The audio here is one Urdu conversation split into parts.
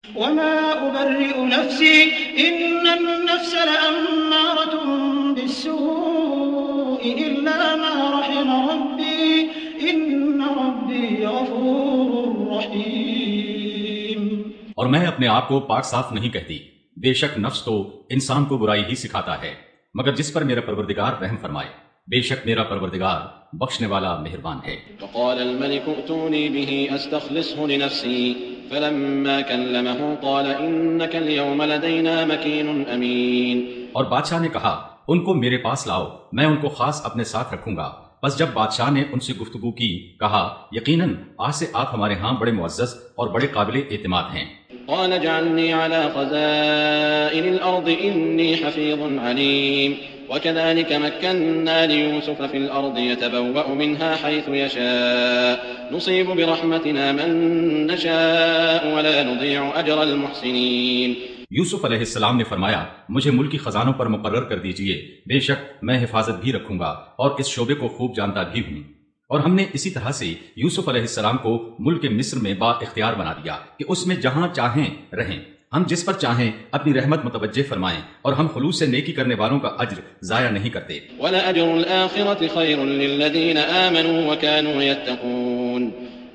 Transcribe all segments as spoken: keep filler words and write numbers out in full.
وما أبرئ نفسي إن النفس لأمارة بالسوء إلا ما رحم ربي إن ربي غفور رحيم۔ اور میں اپنے آپ کو پاک صاف نہیں کہتی، بے شک نفس تو انسان کو برائی ہی سکھاتا ہے، مگر جس پر میرا پروردگار رحم فرمائے، بے شک میرا پروردگار بخشنے والا مہربان ہے۔ وقال الملك ائتوني به استخلصه لنفسي فلما كلمه قال انك اليوم لدينا مكين امين۔ اور بادشاہ نے کہا ان کو میرے پاس لاؤ، میں ان کو خاص اپنے ساتھ رکھوں گا۔ بس جب بادشاہ نے ان سے گفتگو کی، کہا یقیناً آج سے آپ ہمارے ہاں بڑے معزز اور بڑے قابل اعتماد ہیں۔ قال اجعلني على خزائن الارض اني حفيظ عليم وكذلك مكنا ليوسف في الارض يتبوأ منها حيث يشاء نصيب برحمتنا من نشاء ولا نضيع اجر المحسنين۔ یوسف علیہ السلام نے فرمایا مجھے ملکی خزانوں پر مقرر کر دیجئے، بے شک میں حفاظت بھی رکھوں گا اور اس شعبے کو خوب جانتا بھی ہوں۔ اور ہم نے اسی طرح سے یوسف علیہ السلام کو ملک مصر میں با اختیار بنا دیا کہ اس میں جہاں چاہیں رہیں، ہم جس پر چاہیں اپنی رحمت متوجہ فرمائیں، اور ہم خلوص سے نیکی کرنے والوں کا اجر ضائع نہیں کرتے۔ وَلَأَجْرُ الْآخِرَةِ خَيْرٌ لِّلَّذِينَ آمَنُوا وَكَانُوا يَتَّقُونَ۔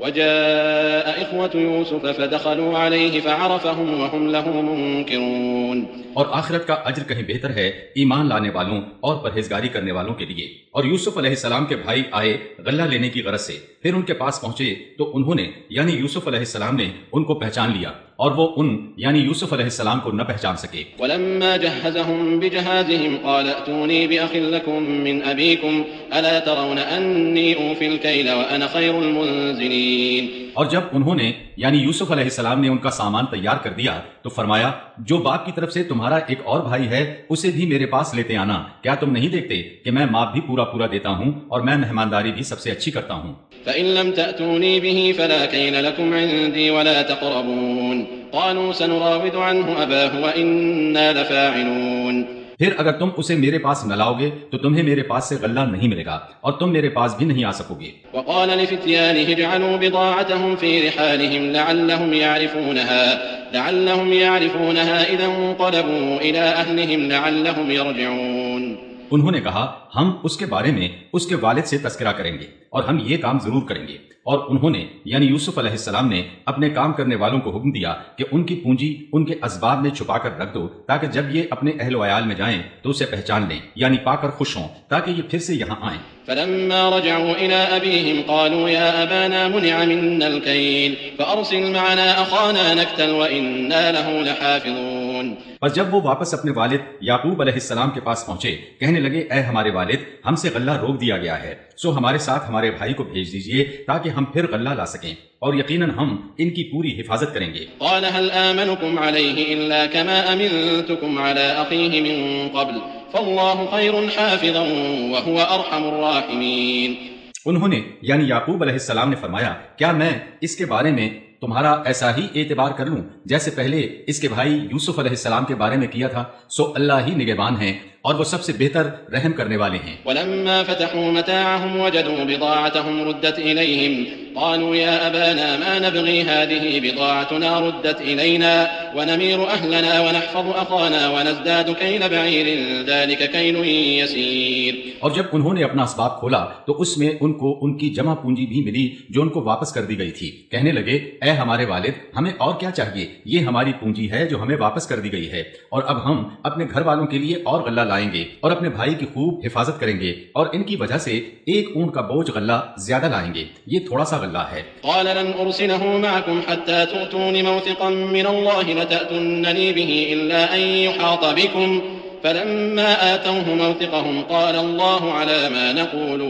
وجاء إخوة يوسف فدخلوا عليه فعرفهم وهم له منكرون۔ اور آخرت کا اجر کہیں بہتر ہے ایمان لانے والوں اور پرہیزگاری کرنے والوں کے لیے۔ اور یوسف علیہ السلام کے بھائی آئے غلہ لینے کی غرض سے، پھر ان کے پاس پہنچے تو انہوں نے یعنی یوسف علیہ السلام نے ان کو پہچان لیا، اور وہ ان یعنی یوسف علیہ السلام کو نہ پہچان سکے۔ ولما جهزهم بجهازهم قال ائتوني بأخ لكم من أبيكم ألا ترون أني أوفي الكيل وأنا خير المنزلين۔ اور جب انہوں نے یعنی یوسف علیہ السلام نے ان کا سامان تیار کر دیا تو فرمایا جو باپ کی طرف سے تمہارا ایک اور بھائی ہے اسے بھی میرے پاس لیتے آنا، کیا تم نہیں دیکھتے کہ میں ماپ بھی پورا پورا دیتا ہوں اور میں مہمانداری بھی سب سے اچھی کرتا ہوں۔ فإن لم تأتوني به فلا كيل لكم عندي ولا تقربون قالوا سنراود عنه أباه وإنا لفاعلون۔ پھر اگر تم اسے میرے پاس نہ لاؤ گے تو تمہیں میرے پاس سے غلہ نہیں ملے گا اور تم میرے پاس بھی نہیں آ سکو گے۔ وقال لفتيانه اجعلوا بضاعتهم في رحالهم لعلهم يعرفونها لعلهم يعرفونها إذا انقلبوا إلى أهلهم لعلهم يرجعون۔ انہوں نے کہا ہم اس کے بارے میں اس کے والد سے تذکرہ کریں گے اور ہم یہ کام ضرور کریں گے۔ اور انہوں نے یعنی یوسف علیہ السلام نے اپنے کام کرنے والوں کو حکم دیا کہ ان کی پونجی ان کے اسباب میں چھپا کر رکھ دو تاکہ جب یہ اپنے اہل و عیال میں جائیں تو اسے پہچان لیں، یعنی پا کر خوش ہوں تاکہ یہ پھر سے یہاں آئیں۔ فلما رجعوا إلى أبيهم قالوا يا أبانا منع منا الكيل فأرسل معنا أخانا نكتل وإنا له لحافظون۔ پس جب وہ واپس اپنے والد یعقوب علیہ السلام کے پاس پہنچے کہنے لگے اے ہمارے والد ہم سے غلہ روک دیا گیا ہے، سو ہمارے ساتھ ہمارے بھائی کو بھیج دیجئے تاکہ ہم پھر غلہ لا سکیں، اور یقیناً ہم ان کی پوری حفاظت کریں گے۔ قال هل آمنكم عليه إلا كما أمنتكم على أخيه من قبل فالله خير حافظا وهو أرحم الراحمين۔ انہوں نے یعنی یعقوب علیہ السلام نے فرمایا کیا میں اس کے بارے میں تمہارا ایسا ہی اعتبار کر لوں جیسے پہلے اس کے بھائی یوسف علیہ السلام کے بارے میں کیا تھا، سو اللہ ہی نگہبان ہیں اور وہ سب سے بہتر رحم کرنے والے ہیں۔ ولما فتحوا متاعهم وجدوا بضاعتهم ردت إليهم قالوا يا أبانا ما نبغي هذه بضاعتنا ردت إلينا ونمير أهلنا ونحفظ أخانا ونزداد كيل بعير ذلك كيل يسير۔ اور جب انہوں نے اپنا اسباب کھولا تو اس میں ان کو ان کی جمع پونجی بھی ملی جو ان کو واپس کر دی گئی تھی۔ کہنے لگے اے ہمارے والد ہمیں اور کیا چاہیے، یہ ہماری پونجی ہے جو ہمیں واپس کر دی گئی ہے، اور اب ہم اپنے گھر والوں کے لیے اور غلہ لائیں گے اور اپنے بھائی کی خوب حفاظت کریں گے، اور ان کی وجہ سے ایک اونٹ کا بوجھ غلہ زیادہ لائیں گے، یہ تھوڑا سا غلہ ہے۔ قال لن ارسله معكم حتى تؤتون موثقا من الله لتأتونني به الا ان يحاط بكم فلما آتوه موثقهم قال الله على ما نقول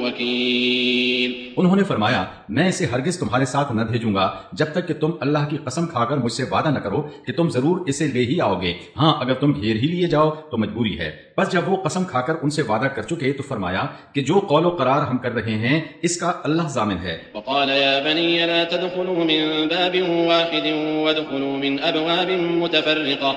وكيل۔ انہوں نے فرمایا میں اسے ہرگز تمہارے ساتھ نہ بھیجوں گا جب تک کہ تم اللہ کی قسم کھا کر مجھ سے وعدہ نہ کرو کہ تم ضرور اسے لے ہی آؤ گے، ہاں اگر تم گھیر ہی لیے جاؤ تو مجبوری ہے۔ بس جب وہ قسم کھا کر ان سے وعدہ کر چکے تو فرمایا کہ جو قول و قرار ہم کر رہے ہیں اس کا اللہ ضامن ہے۔ وقال يا بني لا تدخلوا من باب واحد وادخلوا من ابواب متفرقة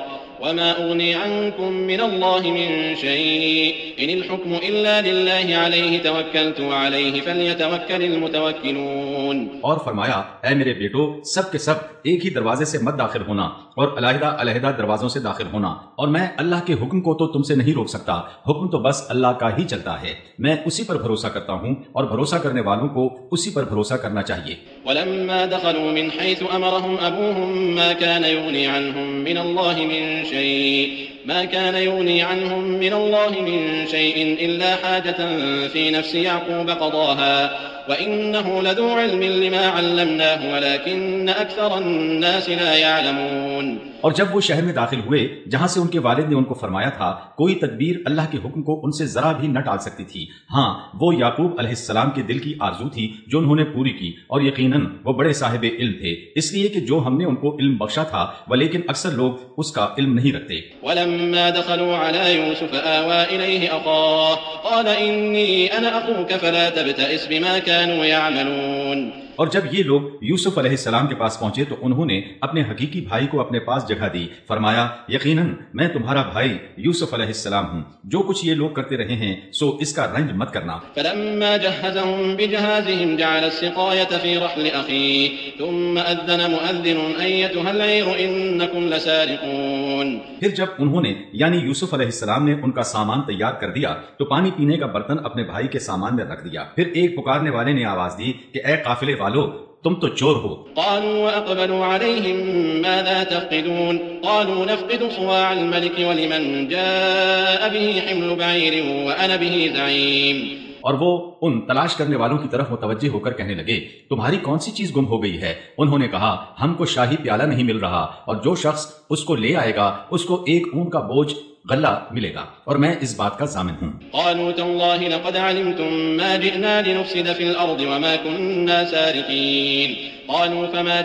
وما أغني عنكم من الله من شيء إن الحكم إلا لله عليه توكلت وعليه فليتوكل المتوكلون. اور فرمایا اے میرے بیٹو سب کے سب ایک ہی دروازے سے مت داخل ہونا اور علیحدہ علیحدہ دروازوں سے داخل ہونا، اور میں اللہ کے حکم کو تو تم سے نہیں روک سکتا، حکم تو بس اللہ کا ہی چلتا ہے، میں اسی پر بھروسہ کرتا ہوں اور بھروسہ کرنے والوں کو اسی پر بھروسہ کرنا چاہیے. ولما دخلوا من حيث أمرهم أبوهم ما كان يغني عنهم من الله من شيء ما كان يغني عنهم من الله من شيء إلا حاجة في نفس يعقوب قضاها وإنه لذو علم لما علمناه ولكن أكثر الناس لا يعلمون. اور جب وہ شہر میں داخل ہوئے جہاں سے ان کے والد نے ان کو فرمایا تھا، کوئی تدبیر اللہ کے حکم کو ان سے ذرا بھی نہ ٹال سکتی تھی، ہاں وہ یعقوب علیہ السلام کے دل کی آرزو تھی جو انہوں نے پوری کی، اور یقیناً وہ بڑے صاحب علم تھے، اس لیے کہ جو ہم نے ان کو علم بخشا تھا، ولیکن اکثر لوگ اس کا علم نہیں رکھتے. ولما دخلوا على يوسف آوى إليه أخاه قال إني أنا أخوك فلا تبتئس بما كانوا يعملون. اور جب یہ لوگ یوسف علیہ السلام کے پاس پہنچے تو انہوں نے اپنے حقیقی بھائی کو اپنے پاس جگہ دی، فرمایا یقیناً میں تمہارا بھائی یوسف علیہ السلام ہوں، جو کچھ یہ لوگ کرتے رہے ہیں سو اس کا رنج مت کرنا. فلما جهزهم بجهازهم جعل السقاية في رحل أخيه ثم أذن مؤذن أيتها العير إنكم لسارقون. پھر جب انہوں نے یعنی یوسف علیہ السلام نے ان کا سامان تیار کر دیا تو پانی پینے کا برتن اپنے بھائی کے سامان میں رکھ دیا، پھر ایک پکارنے والے نے آواز دی کہ اے قافلے والو تم تو چور ہو. قالوا وأقبلوا عليهم ماذا تفقدون قالوا نفقد صواع الملك ولمن جاء به حمل بعير وأنا به زعيم. اور وہ ان تلاش کرنے والوں کی طرف متوجہ ہو کر کہنے لگے تمہاری کون سی چیز گم ہو گئی ہے؟ انہوں نے کہا ہم کو شاہی پیالہ نہیں مل رہا، اور جو شخص اس کو لے آئے گا اس کو ایک اونٹ کا بوجھ غلہ ملے گا، اور میں اس بات کا ضامن ہوں. قالوا تالله لقد علمتم ما جئنا لنفسد في الأرض وما كنا سارقين قالوا فما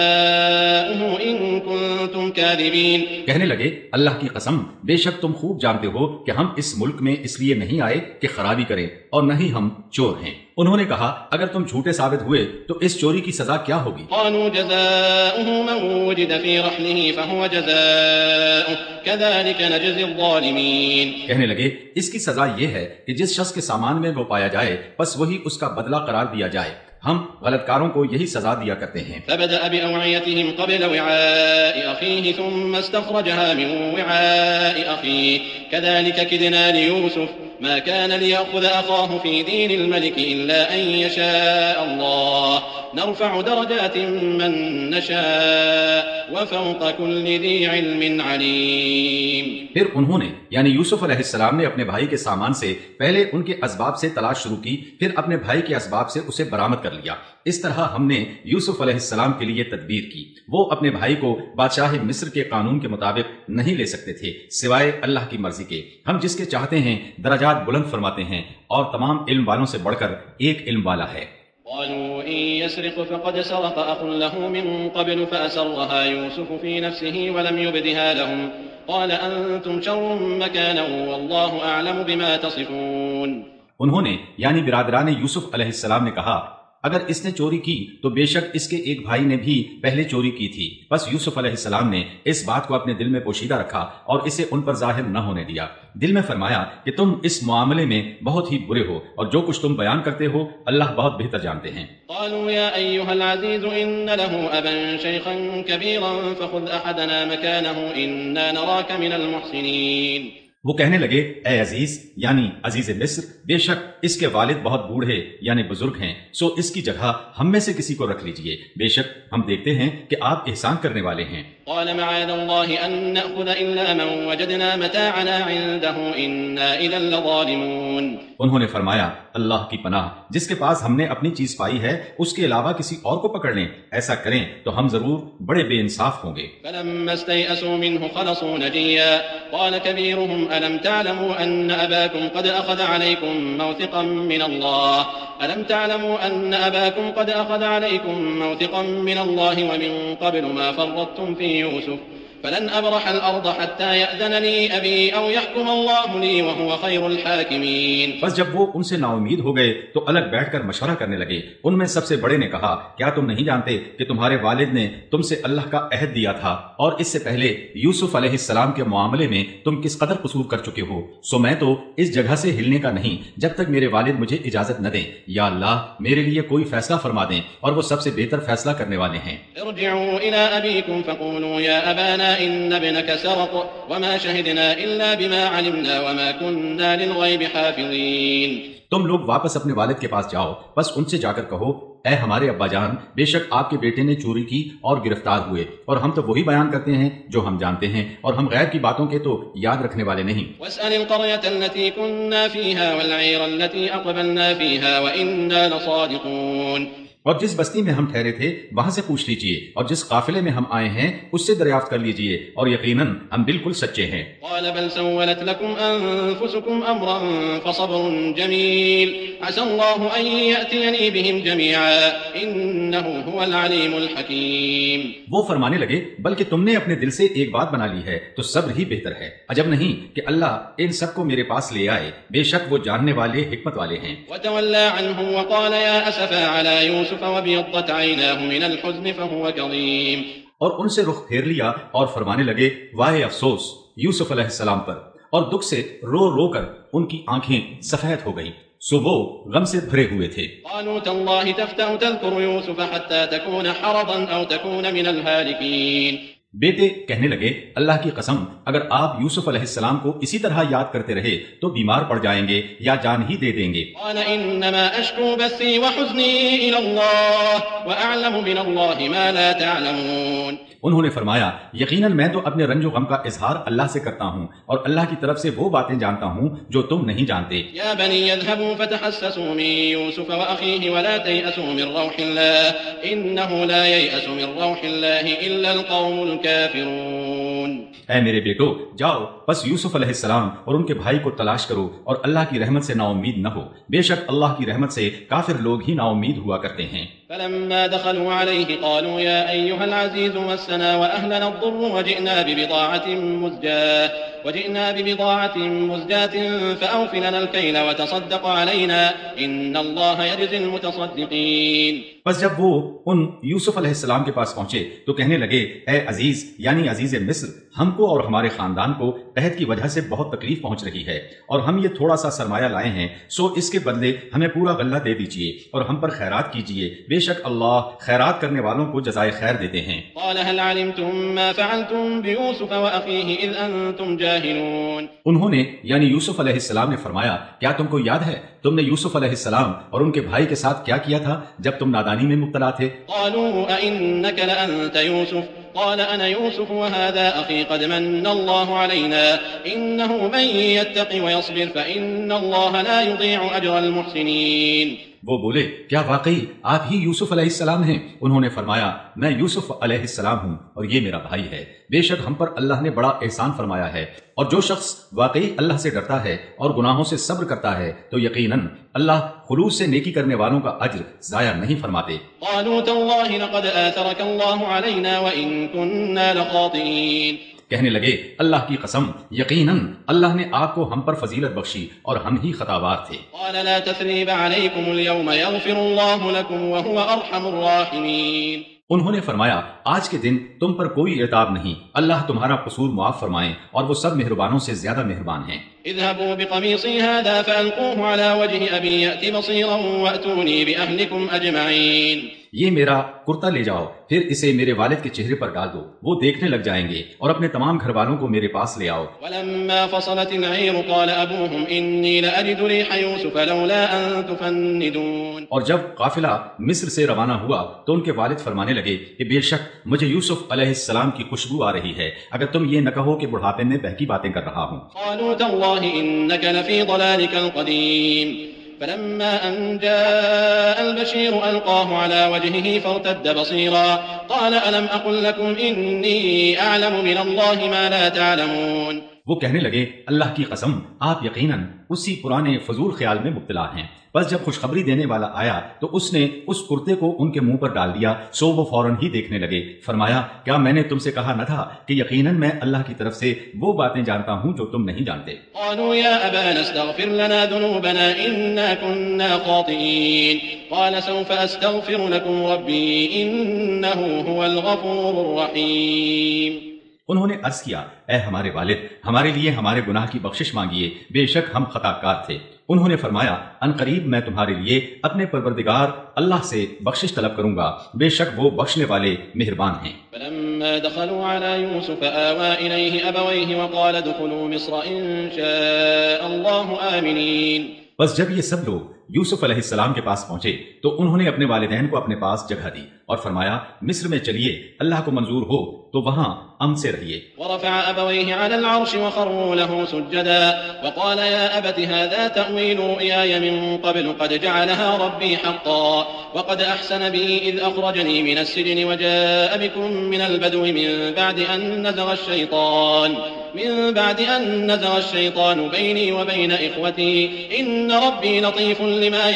جزاؤه إن كنتم كاذبين. کہنے لگے اللہ کی قسم بے شک تم خوب جانتے ہو کہ ہم اس ملک میں اس لیے نہیں آئے کہ خرابی کریں اور نہ ہی ہم چور ہیں. انہوں نے کہا اگر تم جھوٹے ثابت ہوئے تو اس چوری کی سزا کیا ہوگی؟ قالوا جزاؤه من وجد في رحله فهو جزاؤه كذلك نجزي الظالمين. کہنے لگے اس کی سزا یہ ہے کہ جس شخص کے سامان میں وہ پایا جائے بس وہی اس کا بدلہ قرار دیا جائے، ہم غلط کاروں کو یہی سزا دیا کرتے ہیں. فبدأ بأوعيتهم قبل وعاء أخيه ثم استخرجها من وعاء أخيه كذلك كدنا ليوسف ما كان ليأخذ أخاه في دين الملك إلا أن يشاء الله نرفع درجات من نشاء وفوق كل ذي علم عليم. پھر انہوں نے یعنی یوسف علیہ السلام نے اپنے بھائی کے سامان سے پہلے ان کے اسباب سے تلاش شروع کی، پھر اپنے بھائی کے اسباب سے اسے برآمد کر لیا. اس طرح ہم نے یوسف علیہ السلام کے لیے تدبیر کی، وہ اپنے بھائی کو بادشاہ مصر کے قانون کے مطابق نہیں لے سکتے تھے سوائے اللہ کی مرضی کے. ہم جس کے چاہتے ہیں درجات بلند فرماتے ہیں، اور تمام علم والوں سے بڑھ کر ایک علم والا ہے. قالوا إن يسرق فقد سرق أخ له من قبل فأسرها يوسف في نفسه ولم يبدها لهم قال أنتم شر مكانا والله أعلم بما تصفون. انہوں نے یعنی برادران یوسف علیہ السلام نے کہا اگر اس نے چوری کی تو بے شک اس کے ایک بھائی نے بھی پہلے چوری کی تھی. بس یوسف علیہ السلام نے اس بات کو اپنے دل میں پوشیدہ رکھا اور اسے ان پر ظاہر نہ ہونے دیا. دل میں فرمایا کہ تم اس معاملے میں بہت ہی برے ہو اور جو کچھ تم بیان کرتے ہو اللہ بہت بہتر جانتے ہیں. قالوا يا أيها العزيز إن له أبا شيخا كبيرا فخذ أحدنا مكانه إنا نراك من المحسنين. وہ کہنے لگے اے عزیز یعنی عزیز مصر، بے شک اس کے والد بہت بوڑھے یعنی بزرگ ہیں، سو اس کی جگہ ہم میں سے کسی کو رکھ لیجئے، بے شک ہم دیکھتے ہیں کہ آپ احسان کرنے والے ہیں. قال معاذ الله أن نأخذ إلا من وجدنا متاعنا عنده إنا إذا لظالمون. انہوں نے فرمایا اللہ کی پناہ، جس کے پاس ہم نے اپنی چیز پائی ہے اس کے علاوہ کسی اور کو پکڑ لیں، ایسا کریں تو ہم ضرور بڑے بے انصاف ہوں گے. فلما استيئسوا منه خلصوا نجيا قال كبيرهم ألم تعلموا أن أباكم قد أخذ عليكم موثقا من الله ألم تعلموا أن أباكم قد أخذ عليكم موثقا من الله ومن قبل ما فرطتم في يوسف فلن أبرح الأرض حتى يأذن لي أبي أو يحكم الله لي وهو خير الحاكمين. بس جب وہ ان سے نا امید ہو گئے تو الگ بیٹھ کر مشورہ کرنے لگے. ان میں سب سے بڑے نے کہا کیا تم نہیں جانتے کہ تمہارے والد نے تم سے اللہ کا عہد دیا تھا اور اس سے پہلے یوسف علیہ السلام کے معاملے میں تم کس قدر قصور کر چکے ہو. سو میں تو اس جگہ سے ہلنے کا نہیں جب تک میرے والد مجھے اجازت نہ دیں. یا اللہ میرے لیے کوئی فیصلہ فرما دیں اور وہ سب سے بہتر فیصلہ کرنے والے ہیں. ارجعوا إلى أبيكم فقولوا يا أبانا إن ابنك سرق وما شهدنا إلا بما علمنا وما كنا للغيب حافظين. تم لوگ واپس اپنے والد کے پاس جاؤ بس ان سے جا کر کہو اے ہمارے ابا جان بے شک آپ کے بیٹے نے چوری کی اور گرفتار ہوئے اور ہم تو وہی بیان کرتے ہیں جو ہم جانتے ہیں اور ہم غیر کی باتوں کے تو یاد رکھنے والے نہیں. واسأل القرية التي كنا فيها والعير التي أقبلنا فيها وإنا لصادقون. اور جس بستی میں ہم ٹھہرے تھے وہاں سے پوچھ لیجئے اور جس قافلے میں ہم آئے ہیں اس سے دریافت کر لیجئے اور یقیناً ہم بالکل سچے ہیں. قال بل سولت لكم أنفسكم أمرا فصبر جميل عسى الله أن يأتيني بهم جميعا إنه هو العليم الحكيم. وہ فرمانے لگے بلکہ تم نے اپنے دل سے ایک بات بنا لی ہے تو صبر ہی بہتر ہے. عجب نہیں کہ اللہ ان سب کو میرے پاس لے آئے بے شک وہ جاننے والے حکمت والے ہیں. وتولى عنهم وقال يا أسفا على يوسف وابيضت عيناه من الحزن فهو كظيم. اور ان سے رخ پھیر لیا اور فرمانے لگے واہ افسوس یوسف علیہ السلام پر اور دکھ سے رو رو کر ان کی آنکھیں سفید ہو گئیں. سو وہ غم سے بھرے ہوئے تھے. قالوا تالله تفتأ تذكر يوسف حتى تكون حرضا أو تكون من الهالكين. بیٹے کہنے لگے اللہ کی قسم اگر آپ یوسف علیہ السلام کو اسی طرح یاد کرتے رہے تو بیمار پڑ جائیں گے یا جان ہی دے دیں گے. قال انما اشكو بثي وحزني الى الله واعلم من الله ما لا تعلمون. انہوں نے فرمایا یقیناً میں تو اپنے رنج و غم کا اظہار اللہ سے کرتا ہوں اور اللہ کی طرف سے وہ باتیں جانتا ہوں جو تم نہیں جانتے. یا بنی اذهبوا فتحسسوا من يوسف واخيه ولا تيأسوا من روح الله انه لا ييأس من روح الله الا القوم الكافرون. اے میرے بیٹو جاؤ بس یوسف علیہ السلام اور ان کے بھائی کو تلاش کرو اور اللہ کی رحمت سے نا امید نہ ہو بے شک اللہ کی رحمت سے کافر لوگ ہی نا امید ہوا کرتے ہیں. فلما دخلوا عليه قالوا يا أيها العزيز مسنا وأهلنا الضر وجئنا ببضاعة مزجاة وجئنا ببضاعة مزجاة فأوف لنا الكيل وتصدق علينا إن الله يجزي المتصدقين. بس جب وہ ان یوسف علیہ السلام کے پاس پہنچے تو کہنے لگے اے عزیز یعنی عزیز مصر ہم کو اور ہمارے خاندان کو قحط کی وجہ سے بہت تکلیف پہنچ رہی ہے اور ہم یہ تھوڑا سا سرمایہ لائے ہیں سو اس کے بدلے ہمیں پورا غلہ دے دیجئے اور ہم پر خیرات کیجئے بے شک اللہ خیرات کرنے والوں کو جزائے خیر دیتے ہیں. قال هل علمتم ما فعلتم بيوسف وأخيه إذ أنتم جاهلون. انہوں نے یعنی یوسف علیہ السلام نے فرمایا کیا تم کو یاد ہے تم نے یوسف علیہ السلام اور ان کے بھائی کے ساتھ کیا کیا تھا جب تم نادانی میں مبتلا تھے. قالوا أئنك لأنت يوسف قال أنا يوسف وهذا أخي قد من الله علينا إنه من يتق ويصبر فإن الله لا يضيع أجر المحسنين. وہ بولے کیا واقعی آپ ہی یوسف علیہ السلام ہیں؟ انہوں نے فرمایا میں یوسف علیہ السلام ہوں اور یہ میرا بھائی ہے. بے شک ہم پر اللہ نے بڑا احسان فرمایا ہے اور جو شخص واقعی اللہ سے ڈرتا ہے اور گناہوں سے صبر کرتا ہے تو یقیناً اللہ خلوص سے نیکی کرنے والوں کا اجر ضائع نہیں فرماتے. قالوا تالله لقد آثرك الله علينا وإن كنا لخاطئين. کہنے لگے اللہ کی قسم یقیناً اللہ نے آپ کو ہم پر فضیلت بخشی اور ہم ہی خطاوار تھے. قال لا تثريب عليكم اليوم يغفر الله لكم وهو أرحم الراحمين. انہوں نے فرمایا آج کے دن تم پر کوئی عتاب نہیں اللہ تمہارا قصور معاف فرمائیں اور وہ سب مہربانوں سے زیادہ مہربان ہیں. اذهبوا بقميصي هذا فألقوه على وجه أبي يأت بصيرا وأتوني بأهلكم أجمعين. یہ میرا کرتا لے جاؤ پھر اسے میرے والد کے چہرے پر ڈال دو وہ دیکھنے لگ جائیں گے اور اپنے تمام گھر والوں کو میرے پاس لے آؤ. ولما فصلت العير قال أبوهم إني لأجد ريح يوسف لولا أن تفندون. اور جب قافلہ مصر سے روانہ ہوا تو ان کے والد فرمانے لگے کہ بے شک مجھے یوسف علیہ السلام کی خوشبو آ رہی ہے اگر تم یہ نہ کہو کہ بڑھاپے میں بہکی باتیں کر رہا ہوں. قالوا تالله إنك لفي ضلالك القديم. فلما أن جاء البشير ألقاه على وجهه فارتد بصيرا قال ألم أقل لكم إني أعلم من الله ما لا تعلمون. وہ کہنے لگے اللہ کی قسم آپ یقیناً اسی پرانے فضول خیال میں مبتلا ہیں۔ بس جب خوشخبری دینے والا آیا تو اس نے اس کرتے کو ان کے منہ پر ڈال دیا، سو وہ فوراً ہی دیکھنے لگے۔ فرمایا کیا میں نے تم سے کہا نہ تھا کہ یقیناً میں اللہ کی طرف سے وہ باتیں جانتا ہوں جو تم نہیں جانتے۔ قالوا يا أبانا استغفر لنا ذنوبنا إنا كنا خاطئين قال سوف أستغفر لكم ربي إنه هو الغفور الرحيم۔ انہوں نے عرض کیا اے ہمارے والد ہمارے لیے ہمارے گناہ کی بخشش مانگیے، بے شک ہم خطا کار تھے۔ انہوں نے فرمایا ان قریب میں تمہارے لیے اپنے پروردگار اللہ سے بخشش طلب کروں گا، بے شک وہ بخشنے والے مہربان ہیں۔ فلما دخلوا على يوسف آوى إليه أبويه وقال ادخلوا مصر إن شاء الله آمنين۔ بس جب یہ سب لوگ یوسف علیہ السلام کے پاس پہنچے تو انہوں نے اپنے والدین کو اپنے پاس جگہ دی اور فرمایا مصر میں چلیے، اللہ کو منظور ہو تو وہاں امن سے رہیے۔ ورفع أبويه على العرش وخروا له سجدا وقال يا أبت هذا تأويل رؤياي من قبل قد جعلها ربي حقا وقد أحسن بي إذ أخرجني من السجن وجاء بكم من البدو من بعد أن نزغ الشيطان من بعد أن نزغ الشيطان بيني وبين إخوتي إن ربي لطيف لما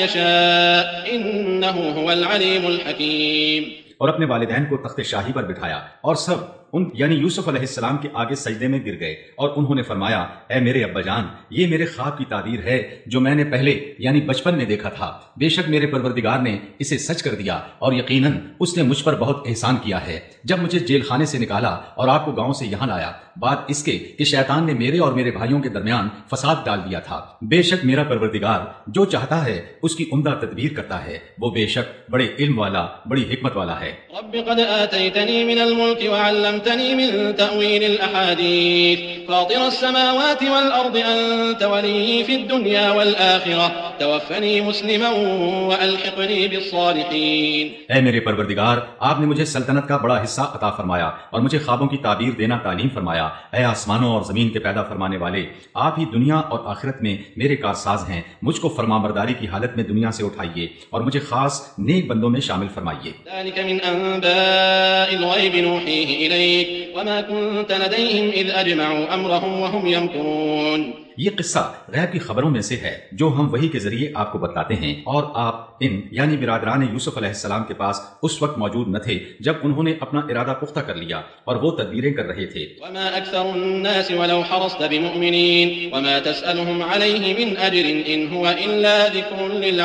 يشاء إنه هو العليم الحكيم۔ اور اپنے والدین کو تخت شاہی پر بٹھایا اور سب ان یعنی یوسف علیہ السلام کے آگے سجدے میں گر گئے اور انہوں نے فرمایا اے میرے ابا جان، یہ میرے خواب کی تعبیر ہے جو میں نے پہلے یعنی بچپن میں دیکھا تھا، بے شک میرے پروردگار نے اسے سچ کر دیا اور یقیناً اس نے مجھ پر بہت احسان کیا ہے جب مجھے جیل خانے سے نکالا اور آپ کو گاؤں سے یہاں لایا، بات اس کے کہ شیطان نے میرے اور میرے بھائیوں کے درمیان فساد ڈال دیا تھا، بے شک میرا پروردگار جو چاہتا ہے اس کی عمدہ تدبیر کرتا ہے، وہ بے شک بڑے علم والا بڑی حکمت والا ہے۔ رب قد آتيتني من الملك وعلمتني من تأويل الأحاديث فاطر السماوات والأرض أنت ولي في الدنيا والآخرة توفني مسلما وألحقني بالصالحين۔ اے میرے پروردگار، آپ نے مجھے سلطنت کا بڑا حصہ عطا فرمایا اور مجھے خوابوں کی تعبیر دینا تعلیم فرمایا۔ اے آسمانوں اور زمین کے پیدا فرمانے والے، آپ ہی دنیا اور آخرت میں میرے کارساز ہیں، مجھ کو فرمانبرداری کی حالت میں دنیا سے اٹھائیے اور مجھے خاص نیک بندوں میں شامل فرمائیے۔ ذلك من أنباء الغيب نوحيه إليك وما كنت لديهم إذ أجمعوا أمرهم وهم يمكرون۔ یہ قصہ غیب کی خبروں میں سے ہے جو ہم وحی کے ذریعے آپ کو بتلاتے ہیں، اور آپ ان یعنی برادران یوسف علیہ السلام کے پاس اس وقت موجود نہ تھے جب انہوں نے اپنا ارادہ پختہ کر لیا اور وہ تدبیریں کر رہے تھے۔ وما أكثر الناس ولو حرصت بمؤمنين وما تسألهم عليه من أجر إن هو إلا ذكر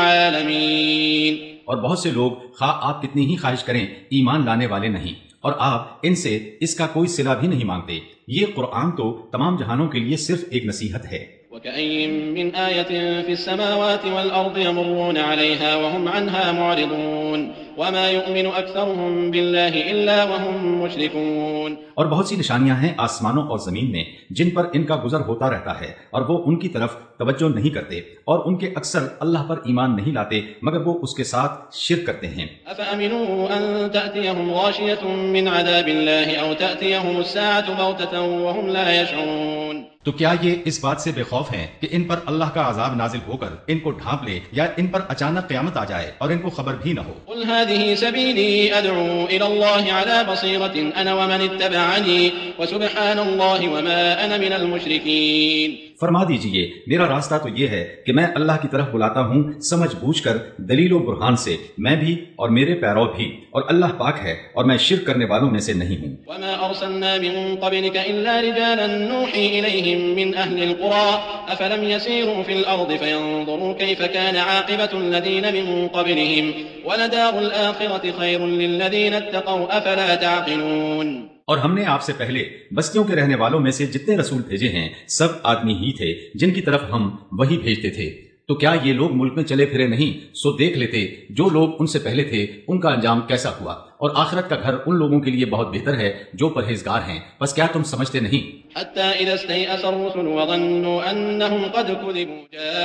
للعالمين۔ اور بہت سے لوگ خواہ آپ کتنی ہی خواہش کریں ایمان لانے والے نہیں، اور آپ ان سے اس کا کوئی صلہ بھی نہیں مانگتے۔ یہ قرآن تو تمام جہانوں کے لیے صرف ایک نصیحت ہے۔ وكأين من آية في السماوات والأرض يمرون عليها وهم عنها معرضون وما يؤمن أكثرهم بالله إلا وهم مشركون۔ اور بہت سی نشانیاں ہیں آسمانوں اور زمین میں جن پر ان کا گزر ہوتا رہتا ہے اور وہ ان کی طرف توجہ نہیں کرتے، اور ان کے اکثر اللہ پر ایمان نہیں لاتے مگر وہ اس کے ساتھ شرک کرتے ہیں۔ أفأمنوا أن تأتيهم غاشية من عذاب الله أو تأتيهم الساعة بغتة وهم لا يشعرون۔ تو کیا یہ اس بات سے بے خوف ہیں کہ ان پر اللہ کا عذاب نازل ہو کر ان کو ڈھانپ لے، یا ان پر اچانک قیامت آ جائے اور ان کو خبر بھی نہ ہو؟ قل هذه سبيلي أدعو إلى الله على بصيرة أنا ومن اتبعني وسبحان الله وما أنا من المشركين۔ فرما دیجئے میرا راستہ تو یہ ہے کہ میں اللہ کی طرف بلاتا ہوں سمجھ بوجھ کر دلیل و برہان سے، میں بھی اور میرے پیرو بھی، اور اللہ پاک ہے اور میں شرک کرنے والوں میں سے نہیں ہوں۔ وما أرسلنا من قبلك إلا رجالا نوحي إليهم من أهل القرى أفلم يسيروا في الأرض فينظروا كيف كان عاقبة الذين من قبلهم ولدار الآخرة خير للذين اتقوا أفلا تعقلون۔ اور ہم نے آپ سے پہلے بستیوں کے رہنے والوں میں سے جتنے رسول بھیجے ہیں سب آدمی ہی تھے جن کی طرف ہم وہی بھیجتے تھے، تو کیا یہ لوگ ملک میں چلے پھرے نہیں؟ سو دیکھ لیتے جو لوگ ان سے پہلے تھے ان کا انجام کیسا ہوا، اور آخرت کا گھر ان لوگوں کے لیے بہت بہتر ہے جو پرہیزگار ہیں۔ بس کیا تم سمجھتے نہیں؟ حتى إذا استيأس الرسل وظنوا أنهم قد كذبوا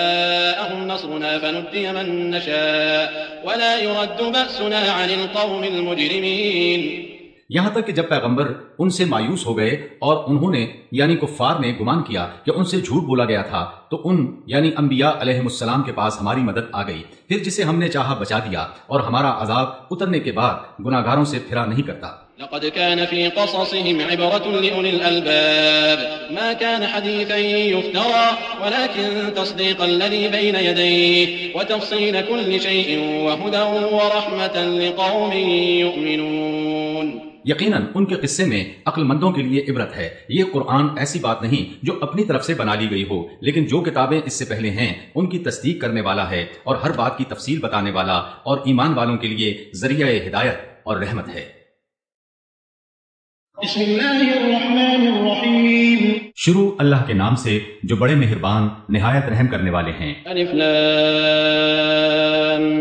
جاءهم نصرنا فنجي من نشاء ولا يرد بأسنا عن القوم المجرمين۔ یہاں تک کہ جب پیغمبر ان سے مایوس ہو گئے اور انہوں نے یعنی کفار نے گمان کیا کہ ان سے جھوٹ بولا گیا تھا، تو ان یعنی انبیاء علیہ السلام کے پاس ہماری مدد آ گئی، پھر جسے ہم نے چاہا بچا دیا، اور ہمارا عذاب اترنے کے بعد گناہگاروں سے پھرا نہیں کرتا۔ لقد كان في قصصهم عبرة لأولي الألباب ما كان حديثا يفترى ولكن تصديق الذي بين يديه وتفصيل كل شيء وهدى ورحمة لقوم يؤمنون. یقیناً ان کے قصے میں عقل مندوں کے لیے عبرت ہے. یہ قرآن ایسی بات نہیں جو اپنی طرف سے بنا لی گئی ہو، لیکن جو کتابیں اس سے پہلے ہیں ان کی تصدیق کرنے والا ہے اور ہر بات کی تفصیل بتانے والا اور ایمان والوں کے لیے ذریعہ ہدایت اور رحمت ہے. بسم اللہ الرحمن الرحیم. شروع اللہ کے نام سے جو بڑے مہربان نہایت رحم کرنے والے ہیں. الف لام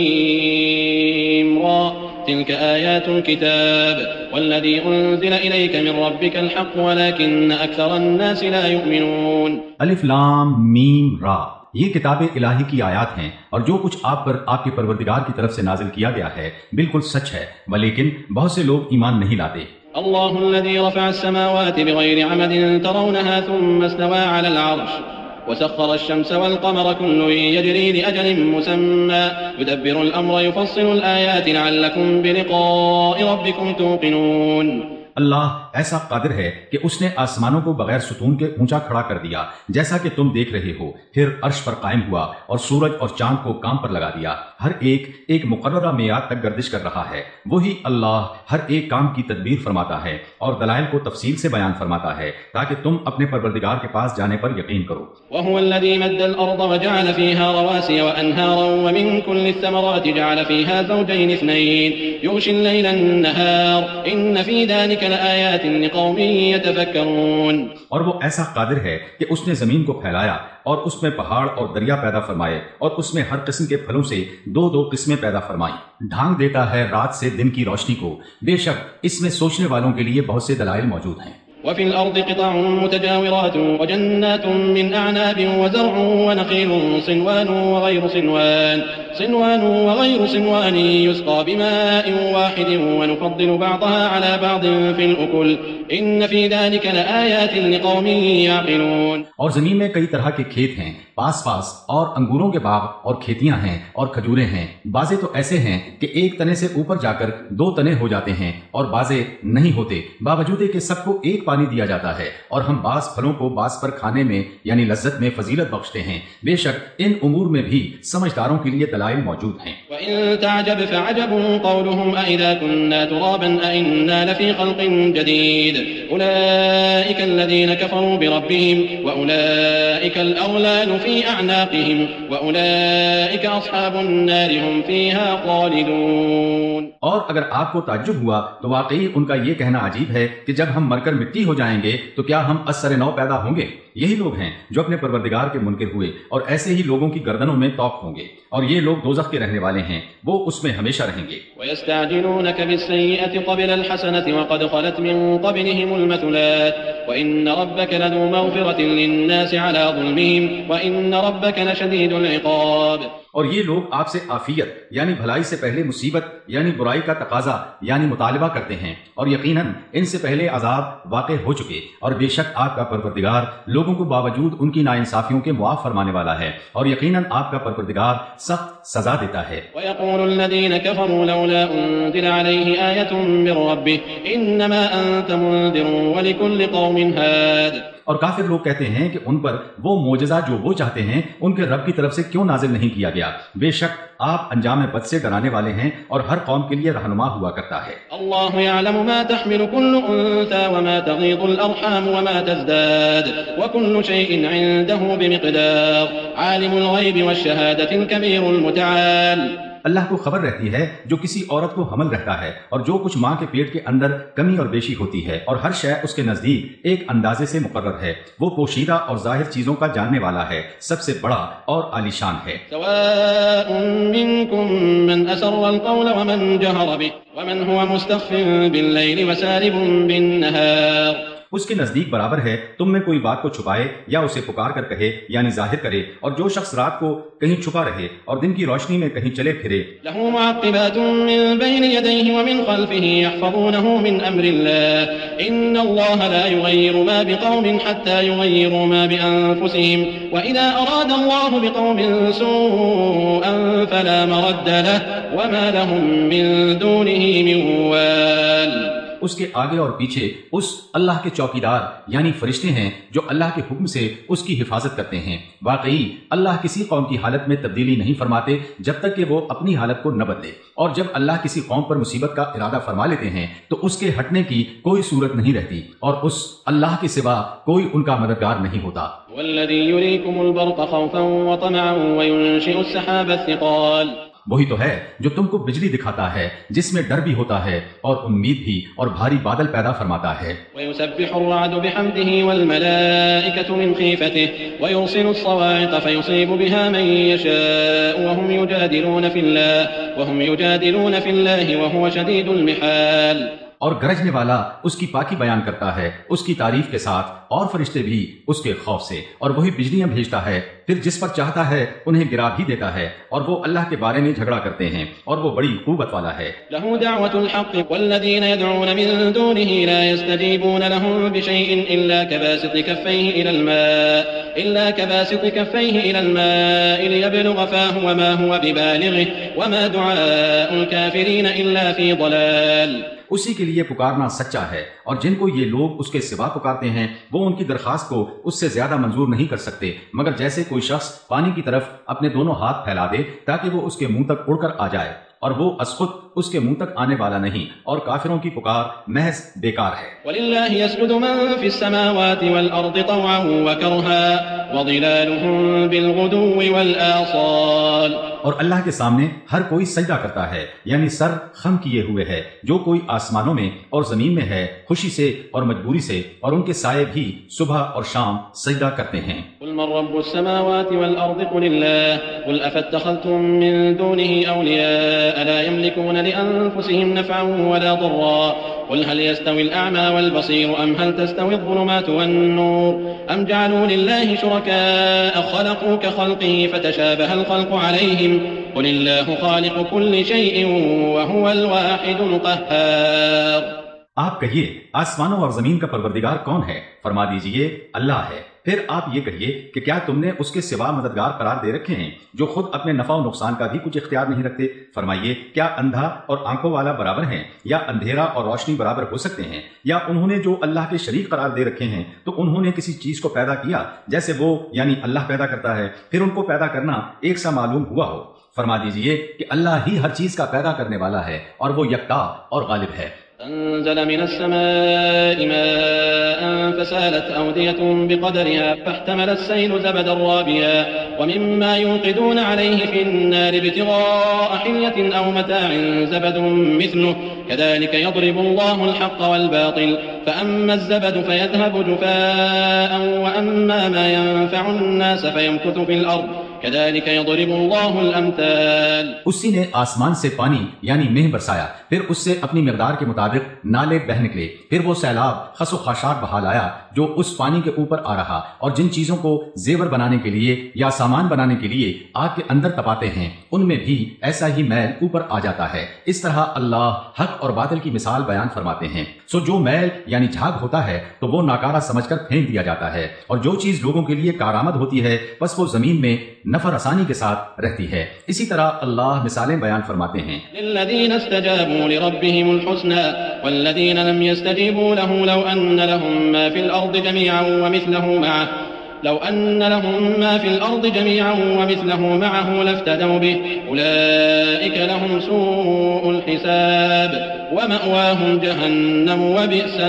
میم را تلك آیات الكتاب والذی انزل الیک من ربک الحق ولكن اکثر الناس لا یؤمنون. الف لام میم را، یہ کتاب الہی کی آیات ہیں اور جو کچھ آپ پر آپ کے پروردگار کی طرف سے نازل کیا گیا ہے بالکل سچ ہے، ولیکن بہت سے لوگ ایمان نہیں لاتے. اللہ الذي رفع السماوات بغير عمد ترونها ثم استوى على العرش وسخر الشمس والقمر كل يجري لأجل مسمى يدبر الأمر يفصل الآيات لعلكم بلقاء ربكم توقنون. اللہ ایسا قادر ہے کہ اس نے آسمانوں کو بغیر ستون کے اونچا کھڑا کر دیا جیسا کہ تم دیکھ رہے ہو، پھر عرش پر قائم ہوا اور سورج اور چاند کو کام پر لگا دیا. ہر ایک ایک مقررہ میعاد تک گردش کر رہا ہے. وہی اللہ ہر ایک کام کی تدبیر فرماتا ہے اور دلائل کو تفصیل سے بیان فرماتا ہے تاکہ تم اپنے پروردگار کے پاس جانے پر یقین کرو. وهو الذي مد الأرض وجعل فيها رواسي وأنهارا ومن كل الثمرات جعل فيها زوجين اثنين يغشي الليل النهار إن في ذلك لآيات لقوم يتفكرون. اور وہ ایسا قادر ہے کہ اس نے زمین کو پھیلایا اور اس میں پہاڑ اور دریا پیدا فرمائے اور اس میں ہر قسم کے پھلوں سے دو دو قسمیں پیدا فرمائی. ڈھانک دیتا ہے رات سے دن کی روشنی کو، بے شک اس میں سوچنے والوں کے لیے بہت سے دلائل موجود ہیں. وفي الأرض قطع متجاورات وجنات من أعناب وزرع ونخيل صنوان وغير صنوان صنوان وغير صنوان يسقى بماء واحد ونفضل بعضها على بعض في الأكل إن في ذلك لآيات لقوم يعقلون. اور زمین میں کئی طرح کے کھیت ہیں پاس پاس اور انگوروں کے باغ اور کھیتیاں ہیں اور کھجوریں ہیں. بازے تو ایسے ہیں کہ ایک تنے سے اوپر جا کر دو تنے ہو جاتے ہیں اور بازے نہیں ہوتے، باوجود کہ سب کو ایک پانی دیا جاتا ہے. اور ہم بعض پھلوں کو بعض پر کھانے میں یعنی لذت میں فضیلت بخشتے ہیں. بے شک ان امور میں بھی سمجھداروں کے لیے دلائل موجود ہیں. وَإِن تَعْجَبْ فَعَجَبٌ قَوْلُهُمْ أَإِذَا كُنَّا تُرَابًا أَإِنَّا لَفِي خَلْقٍ جَدِيدٍ أُولَئِكَ الَّذِينَ كَفَرُوا بِرَبِّهِمْ وَأُولَئِكَ الْأَغْلَالُ فِي أَعْنَاقِهِمْ وَأُولَئِكَ أَصْحَابُ النَّارِ هُمْ فِيهَا خَالِدُونَ. اور اگر آپ کو تعجب ہوا تو واقعی ان کا یہ کہنا عجیب ہے کہ جب ہم مر کر مٹی ہو جائیں گے تو کیا ہم از سر نو پیدا ہوں گے؟ یہی لوگ ہیں جو اپنے پروردگار کے منکر ہوئے اور ایسے ہی لوگوں کی گردنوں میں طوق ہوں گے، اور یہ لوگ دوزخ کے رہنے والے ہیں، وہ اس میں ہمیشہ رہیں گے. وَيَسْتَعْجِلُونَكَ بِالسَّيِّئَةِ قَبْلَ الْحَسَنَةِ وَقَدْ خَلَتْ مِن قَبْلِهِمُ الْمَثُلَاتُ وَإِنَّ رَبَّكَ لَذُو مَغْفِرَةٍ لِلنَّاسِ عَلَى ظُلْمِهِمْ وَإِنَّ رَبَّكَ لَشَدِيدُ الْعِقَابِ. اور یہ لوگ آپ سے عافیت یعنی بھلائی سے پہلے مصیبت یعنی برائی کا تقاضا یعنی مطالبہ کرتے ہیں، اور یقیناً ان سے پہلے عذاب واقع ہو چکے، اور بے شک آپ کا پروردگار لوگوں کو باوجود ان کی ناانصافیوں کے معاف فرمانے والا ہے، اور یقیناً آپ کا پروردگار سخت سزا دیتا ہے. وَيَقُولُ الَّذِينَ كَفَرُوا لَوْلَا أُنزِلَ عَلَيْهِ آيَةٌ مِّن رَّبِّهِ إِنَّمَا أَنتَ مُنذِرٌ وَلِكُلِّ قَوْمٍ هَادٍ. اور کافر لوگ کہتے ہیں کہ ان پر وہ معجزہ جو وہ چاہتے ہیں ان کے رب کی طرف سے کیوں نازل نہیں کیا گیا؟ بے شک آپ انجام بد سے ڈرانے والے ہیں اور ہر قوم کے لیے رہنما ہوا کرتا ہے. اللہ يعلم ما تحمل كل انثى وما تغيض الارحام وما تزداد وكل شيء عنده بمقدار عالم الغيب والشهادة الكبير المتعال. اللہ کو خبر رہتی ہے جو کسی عورت کو حمل رہتا ہے اور جو کچھ ماں کے پیٹ کے اندر کمی اور بیشی ہوتی ہے، اور ہر شے اس کے نزدیک ایک اندازے سے مقرر ہے. وہ پوشیدہ اور ظاہر چیزوں کا جاننے والا ہے، سب سے بڑا اور عالیشان ہے. سواء منكم من أسر القول ومن جهر به ومن هو مستخف بالليل وسارب بالنهار. اس کے نزدیک برابر ہے تم میں کوئی بات کو چھپائے یا اسے پکار کر کہے یعنی ظاہر کرے، اور جو شخص رات کو کہیں چھپا رہے اور دن کی روشنی میں کہیں چلے پھرے. له معقبات من بين يديه ومن خلفه يحفظونه من أمر الله إن الله لا يغير ما بقوم حتى يغيروا ما بأنفسهم وإذا أراد الله بقوم سوءا فلا مرد له وما لهم من دونه من وال. اس کے آگے اور پیچھے اس اللہ کے چوکیدار یعنی فرشتے ہیں جو اللہ کے حکم سے اس کی حفاظت کرتے ہیں۔ واقعی اللہ کسی قوم کی حالت میں تبدیلی نہیں فرماتے جب تک کہ وہ اپنی حالت کو نہ بدلے، اور جب اللہ کسی قوم پر مصیبت کا ارادہ فرما لیتے ہیں تو اس کے ہٹنے کی کوئی صورت نہیں رہتی، اور اس اللہ کے سوا کوئی ان کا مددگار نہیں ہوتا۔ والذی یریکم البرق خوفا وطمعا وینشئ السحاب الثقال، وہی تو ہے جو تم کو بجلی دکھاتا ہے جس میں ڈر بھی ہوتا ہے اور امید بھی، اور بھاری بادل پیدا فرماتا ہے۔ ويسبح الرعد بحمده والملائكة من خيفته ويرسل الصواعق فيصيب بها من يشاء وهم يجادلون في الله وهم يجادلون في الله وهو شديد المحال، اور گرجنے والا اس کی پاکی بیان کرتا ہے اس کی تعریف کے ساتھ، اور فرشتے بھی اس کے خوف سے، اور وہی بجلیاں بھیجتا ہے، پھر جس پر چاہتا ہے انہیں گرا بھی دیتا ہے، اور وہ اللہ کے بارے میں جھگڑا کرتے ہیں اور وہ بڑی قوت والا ہے۔ له دعوة الحق والذين يدعون من دونه لا يستجيبون لهم بشيء إلا كباسط كفيه إلى الماء إلا كباسط كفيه إلى الماء ليبلغ فاه وما هو ببالغه وما دعاء الكافرين إلا في ضلال، اسی کے لیے پکارنا سچا ہے، اور جن کو یہ لوگ اس کے سوا پکارتے ہیں وہ ان کی درخواست کو اس سے زیادہ منظور نہیں کر سکتے مگر جیسے کوئی شخص پانی کی طرف اپنے دونوں ہاتھ پھیلا دے تاکہ وہ اس کے منہ تک اڑ کر آ جائے، اور وہ از خود اس کے منہ تک آنے والا نہیں، اور کافروں کی پکار محض بیکار ہے۔ وَلِلَّهِ يَسْجُدُ مَن فِي السَّمَاوَاتِ وَالْأَرْضِ طَوْعًا وَكَرْهًا وَظِلَالُهُم بِالْغُدُوِّ وَالْآصَالِ، اور اللہ کے سامنے ہر کوئی سجدہ کرتا ہے، یعنی سر خم کیے ہوئے ہے، جو کوئی آسمانوں میں اور زمین میں ہے، خوشی سے اور مجبوری سے، اور ان کے سائے بھی صبح اور شام سجدہ کرتے ہیں۔ قُلْ مَن رَّبُّ السَّمَاوَاتِ وَالْأَرْضِ قُلِ اللَّهُ قُلْ أَفَاتَّخَذْتُم مِّن دُونِهِ أَوْلِيَاءَ لَا يَمْلِكُونَ لِأَنفُسِهِمْ نَفْعًا وَلَا ضَرًّا قُلْ هَلْ يَسْتَوِي الْأَعْمَى وَالْبَصِيرُ أَمْ هَلْ تَسْتَوِي الظُّلُمَاتُ وَالنُّورُ أَمْ جَعَلُوا لِلَّهِ شُرَكَاءَ خَلَقُوا كَخَلْقِهِ فَتَشَابَهَ الْخَلْقُ عَلَيْهِمْ قُلِ اللَّهُ خَالِقُ كُلِّ شَيْءٍ وَهُوَ الْوَاحِدُ الْقَهَّارُ۔ آپ کہیے آسمانوں اور زمین کا پروردگار کون ہے؟ فرما دیجئے اللہ ہے۔ پھر آپ یہ کہیے کہ کیا تم نے اس کے سوا مددگار قرار دے رکھے ہیں جو خود اپنے نفع و نقصان کا بھی کچھ اختیار نہیں رکھتے؟ فرمائیے کیا اندھا اور آنکھوں والا برابر ہیں، یا اندھیرا اور روشنی برابر ہو سکتے ہیں؟ یا انہوں نے جو اللہ کے شریک قرار دے رکھے ہیں تو انہوں نے کسی چیز کو پیدا کیا جیسے وہ یعنی اللہ پیدا کرتا ہے، پھر ان کو پیدا کرنا ایک سا معلوم ہوا ہو؟ فرما دیجئے کہ اللہ ہی ہر چیز کا پیدا کرنے والا ہے اور وہ یکتا اور غالب ہے۔ أنزل من السماء ماء فسالت أودية بقدرها فاحتمل السيل زبدا رابيا ومما يوقدون عليه في النار ابتغاء حلية أو متاع زبد مثله كذلك يضرب الله الحق والباطل فأما الزبد فيذهب جفاء وأما ما ينفع الناس فيمكث في الأرض كذلك يضرب الله الأمثال۔ اسی نے آسمان سے پانی یعنی مہ برسایا، پھر اس سے اپنی مقدار کے مطابق نالے بہہ نکلے، پھر وہ سیلاب خس و خاشاک بہا لایا جو اس پانی کے اوپر آ رہا، اور جن چیزوں کو زیور بنانے کے لیے یا سامان بنانے کے لیے آگ کے اندر تپاتے ہیں ان میں بھی ایسا ہی میل اوپر آ جاتا ہے۔ اس طرح اللہ حق اور باطل کی مثال بیان فرماتے ہیں۔ سو جو میل یعنی جھاگ ہوتا ہے تو وہ ناکارہ سمجھ کر پھینک دیا جاتا ہے، اور جو چیز لوگوں کے لیے کارآمد ہوتی ہے بس وہ زمین میں نفع آسانی کے ساتھ رہتی ہے۔ اسی طرح اللہ مثالیں بیان فرماتے ہیں۔ للذین استجابوا لربهم الحسنى والذین لم يستجیبوا له لو ان لهم ما في الارض جميعا ومثله معه لو ان لهم ما في الارض جميعا ومثله معه لافتدوا به اولئك لهم سوء الحساب ومأواهم جهنم وبئس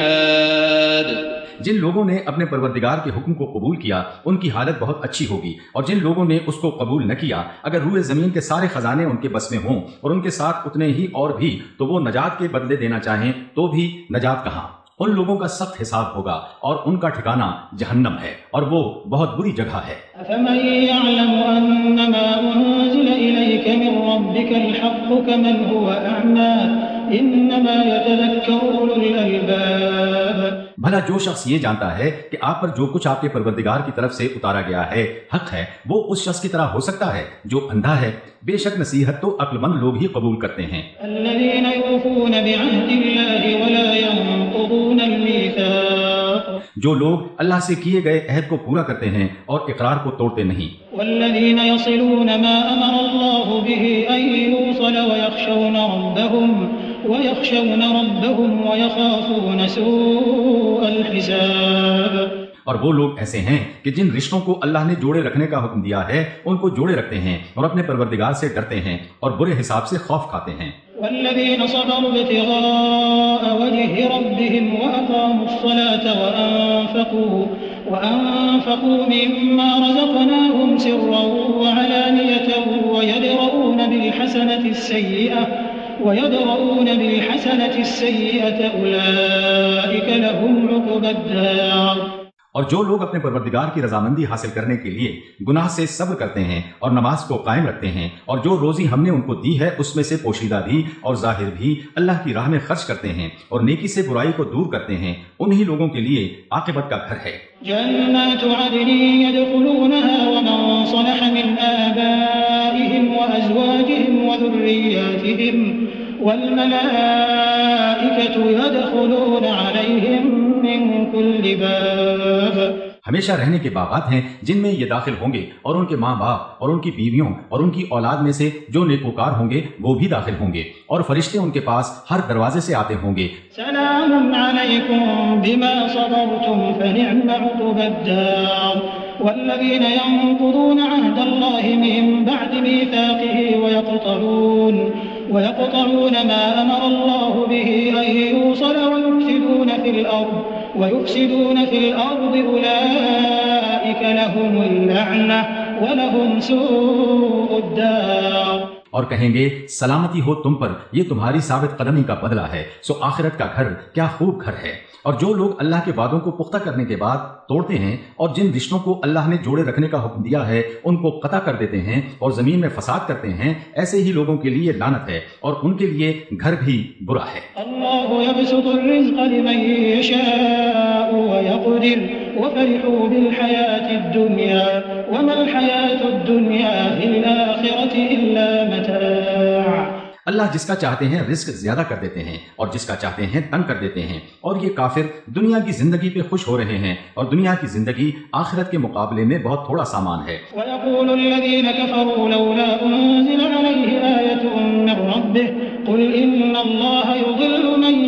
المهاد۔ جن لوگوں نے اپنے پروردگار کے حکم کو قبول کیا ان کی حالت بہت اچھی ہوگی، اور جن لوگوں نے اس کو قبول نہ کیا اگر روئے زمین کے سارے خزانے ان کے بس میں ہوں اور ان کے ساتھ اتنے ہی اور بھی تو وہ نجات کے بدلے دینا چاہیں تو بھی نجات کہاں؟ ان لوگوں کا سخت حساب ہوگا اور ان کا ٹھکانہ جہنم ہے، اور وہ بہت بری جگہ ہے۔ أَفَمَن يَعْلَمُ أَنَّمَا أُنزِلَ إِلَيْكَ مِن رَّبِّكَ الْحَقُّ كَمَنْ هُوَ أَعْمَىٰ إِنَّمَا يَتَذَكَّرُ أُولُو الْأَلْبَابِ۔ بھلا جو شخص یہ جانتا ہے کہ آپ پر جو کچھ آپ کے پروردگار کی طرف سے اتارا گیا ہے حق ہے، وہ اس شخص کی طرح ہو سکتا ہے جو اندھا ہے؟ بے شک نصیحت تو عقل مند لوگ ہی قبول کرتے ہیں۔ الذين يوفون بعهد الله ولا ينقضون الميثاق، جو لوگ اللہ سے کیے گئے عہد کو پورا کرتے ہیں اور اقرار کو توڑتے نہیں۔ والذين يصلون ما أمر الله به أن يوصل ويخشون ربهم ويخشون ربهم ويخافون سوء الحساب. اور وہ لوگ ایسے ہیں کہ جن رشتوں کو اللہ نے جوڑے رکھنے کا حکم دیا ہے ان کو جوڑے رکھتے ہیں اور اپنے پروردگار سے ڈرتے ہیں اور برے حساب سے خوف کھاتے ہیں. والذين صبروا ابتغاء وجه ربهم وأقاموا الصلاة وأنفقوا وأنفقوا مما رزقناهم سرا وعلانية ويدرؤون بالحسنة السيئة ويدرؤون بالحسنة السيئة أولئك لهم عقبى الدار. اور جو لوگ اپنے پروردگار کی رضامندی حاصل کرنے کے لیے گناہ سے صبر کرتے ہیں اور نماز کو قائم رکھتے ہیں اور جو روزی ہم نے ان کو دی ہے اس میں سے پوشیدہ بھی اور ظاہر بھی اللہ کی راہ میں خرچ کرتے ہیں اور نیکی سے برائی کو دور کرتے ہیں، انہی لوگوں کے لیے عاقبت کا گھر ہے. جنات عدن يدخلونها ومن صلح من آبائهم وأزواجهم وذرياتهم والملائكة يدخلون عليهم من كل باب. ہمیشہ رہنے کے باغات ہیں جن میں یہ داخل ہوں گے اور ان کے ماں باپ اور ان کی بیویوں اور ان کی اولاد میں سے جو نیکوکار ہوں گے وہ بھی داخل ہوں گے اور فرشتے ان کے پاس ہر دروازے سے آتے ہوں گے. سلام علیکم بما صبرتم فنعم عقبى الدار. والذين ينقضون عهد الله من بعد ميثاقه ويقطعون ويقطعون ما أمر الله به أن يوصل ويفسدون في الأرض ويفسدون في الأرض أولئك لهم اللعنة ولهم سوء الدار. اور کہیں گے سلامتی ہو تم پر، یہ تمہاری ثابت قدمی کا بدلہ ہے، سو آخرت کا گھر کیا خوب گھر ہے. اور جو لوگ اللہ کے وعدوں کو پختہ کرنے کے بعد توڑتے ہیں اور جن رشتوں کو اللہ نے جوڑے رکھنے کا حکم دیا ہے ان کو قطع کر دیتے ہیں اور زمین میں فساد کرتے ہیں، ایسے ہی لوگوں کے لیے لعنت ہے اور ان کے لیے گھر بھی برا ہے. اللہ یبسط الرزق لمن یشاء ویقدر وفرحوا بالحیاة الدنیا وما الحیاة الدنیا فی الآخرة الا متاع. اللہ جس کا چاہتے ہیں رزق زیادہ کر دیتے ہیں اور جس کا چاہتے ہیں تنگ کر دیتے ہیں، اور یہ کافر دنیا کی زندگی پہ خوش ہو رہے ہیں اور دنیا کی زندگی آخرت کے مقابلے میں بہت تھوڑا سامان ہے. وَيَقُولُ الَّذِينَ كَفَرُوا لَوْلَا أُنزِلَ عَلَيْهِ آيَةٌ مِّن رَّبِّهِ قُلْ إِنَّ اللَّهَ يُضِلُّ مَن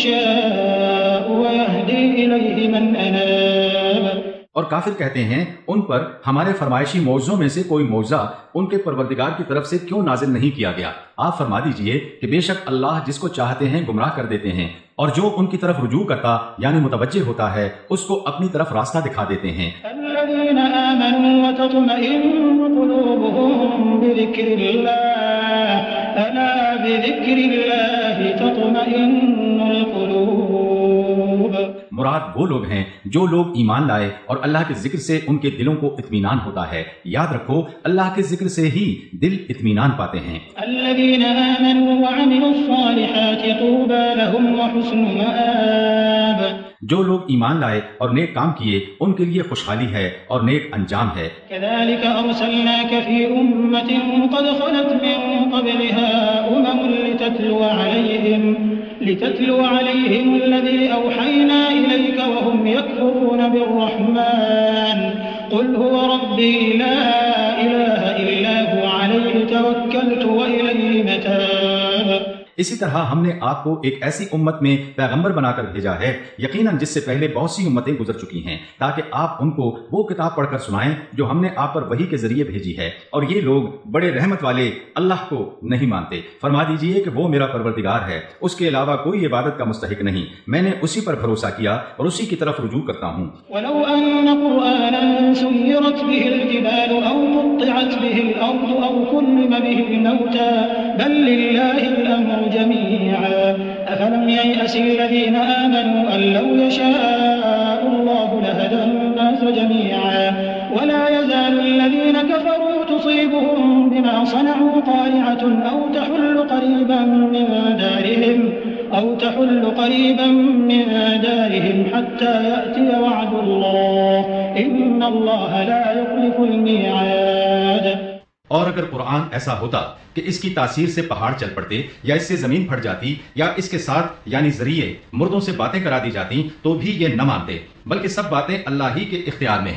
يَشَاءُ وَيَهْدِي إِلَيْهِ مَنْ أَنَابَ. اور کافر کہتے ہیں ان پر ہمارے فرمائشی معجزوں میں سے کوئی معجزہ ان کے پروردگار کی طرف سے کیوں نازل نہیں کیا گیا. آپ فرما دیجئے کہ بے شک اللہ جس کو چاہتے ہیں گمراہ کر دیتے ہیں اور جو ان کی طرف رجوع کرتا یعنی متوجہ ہوتا ہے اس کو اپنی طرف راستہ دکھا دیتے ہیں. الذين آمنوا وتطمئن قلوبهم بذكر الله ألا بذكر الله تطمئن القلوب. مراد وہ لوگ ہیں جو لوگ ایمان لائے اور اللہ کے ذکر سے ان کے دلوں کو اطمینان ہوتا ہے. یاد رکھو اللہ کے ذکر سے ہی دل اطمینان پاتے ہیں. الذين آمنوا وعملوا الصالحات طوبى لهم وحسن مآب. جو لوگ ایمان لائے اور نیک کام کیے ان کے لیے خوشحالی ہے اور نیک انجام ہے. كذلك أرسلناك في أمة قد خلت من قبلها أمم لتتلو عليهم لتتلو عليهم الذي أوحينا إليك وهم يكفرون بالرحمن قل هو ربي لا إله إلا هو عليه توكلت وإليه متاب. اسی طرح ہم نے آپ کو ایک ایسی امت میں پیغمبر بنا کر بھیجا ہے یقیناً جس سے پہلے بہت سی امتیں گزر چکی ہیں تاکہ آپ ان کو وہ کتاب پڑھ کر سنائیں جو ہم نے آپ پر وحی کے ذریعے بھیجی ہے، اور یہ لوگ بڑے رحمت والے اللہ کو نہیں مانتے. فرما دیجئے کہ وہ میرا پروردگار ہے، اس کے علاوہ کوئی عبادت کا مستحق نہیں، میں نے اسی پر بھروسہ کیا اور اسی کی طرف رجوع کرتا ہوں. ولو أن قرآنا سيرت به الجبال أو قطعت به الأرض أو كلم به الموتى بل لله الأمر جميعا أفلم ييأس الذين آمنوا أن لو يشاء الله لهدى الناس جميعا ولا يزال الذين كفروا تصيبهم بما صنعوا قارعة أو تحل قريبا من دارهم أو تحل قريبا من دارهم حتى يأتي وعد الله إن الله لا يخلف الميعاد. اور اگر قرآن ایسا ہوتا کہ اس کی تاثیر سے پہاڑ چل پڑتے یا اس سے زمین پھٹ جاتی یا اس کے ساتھ یعنی ذریعے مردوں سے باتیں کرا دی جاتی تو بھی یہ نہ مانتے، بلکہ سب باتیں اللہ ہی کے اختیار میں ہیں.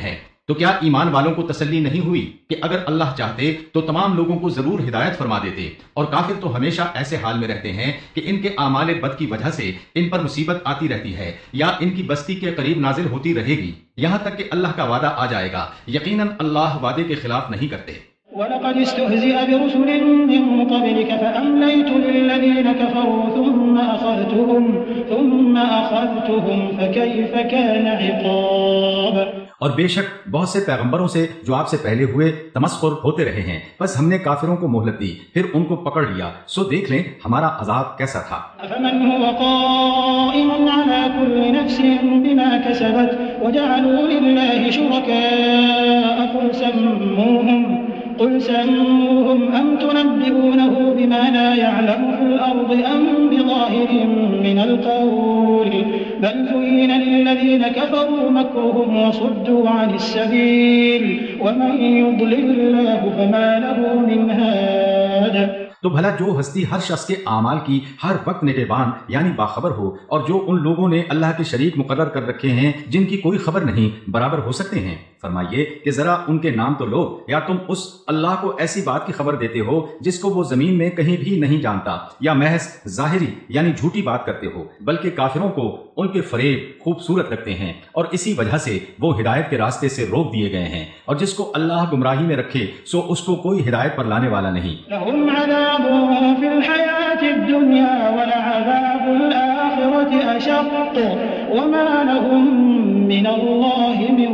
تو کیا ایمان والوں کو تسلی نہیں ہوئی کہ اگر اللہ چاہتے تو تمام لوگوں کو ضرور ہدایت فرما دیتے؟ اور کافر تو ہمیشہ ایسے حال میں رہتے ہیں کہ ان کے اعمال بد کی وجہ سے ان پر مصیبت آتی رہتی ہے یا ان کی بستی کے قریب نازل ہوتی رہے گی یہاں تک کہ اللہ کا وعدہ آ جائے گا۔ یقیناً اللہ وعدے کے خلاف نہیں کرتے۔ وَلَقَدِ اسْتُهْزِئَ بِرُسُلٍ مِّن قَبْلِكَ فَأَمْلَيْتُ لِلَّذِينَ كَفَرُوا ثُمَّ أَخَذْتُهُمْ ثُمَّ أَخَذْتُهُمْ فَكَيْفَ كَانَ عِقَابِ۔ اور بے شک بہت سے پیغمبروں سے جو آپ سے پہلے ہوئے تمسخر ہوتے رہے ہیں، بس ہم نے کافروں کو مہلت دی پھر ان کو پکڑ لیا، سو دیکھ لیں ہمارا عذاب کیسا تھا۔ أَفَمَنْ هُوَ قَائِمٌ عَلَى كُلِّ نَفْسٍ بِمَا كَسَبَتْ وَجَعَلُوا لِلَّهِ شُرَكَاءَ قُلْ سَمُّوهُمْ قل سموهم أم تنبئونه بما لا يعلم في الأرض أم بظاهر من القول بل زين للذين كفروا مكرهم وصدوا عن السبيل ومن يضلل الله فما له من هاد۔ تو بھلا جو ہستی ہر شخص کے اعمال کی ہر وقت نگہبان یعنی باخبر ہو، اور جو ان لوگوں نے اللہ کے شریک مقرر کر رکھے ہیں جن کی کوئی خبر نہیں، برابر ہو سکتے ہیں؟ فرمائیے کہ ذرا ان کے نام تو لو، یا تم اس اللہ کو ایسی بات کی خبر دیتے ہو جس کو وہ زمین میں کہیں بھی نہیں جانتا، یا محض ظاہری یعنی جھوٹی بات کرتے ہو؟ بلکہ کافروں کو ان کے فریب خوبصورت لگتے ہیں اور اسی وجہ سے وہ ہدایت کے راستے سے روک دیے گئے ہیں، اور جس کو اللہ گمراہی میں رکھے سو اس کو کوئی ہدایت پر لانے والا نہیں۔ لهم عذاب في الحياة الدنيا ولعذاب الآخرة أشق وما لهم من الله من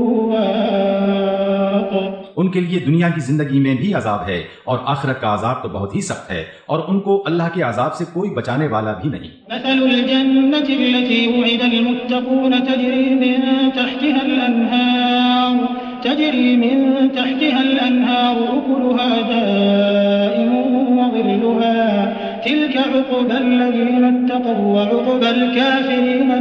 واق۔ ان کے لیے دنیا کی زندگی میں بھی عذاب ہے اور آخرت کا عذاب تو بہت ہی سخت ہے، اور ان کو اللہ کے عذاب سے کوئی بچانے والا بھی نہیں۔ مثل الجنة التي وعد المتقون تجري من تحتها الأنهار تجري من تحتها الأنهار أكلها دائم وظلها تلك عقبى الذين اتقوا وعقبى الكافرين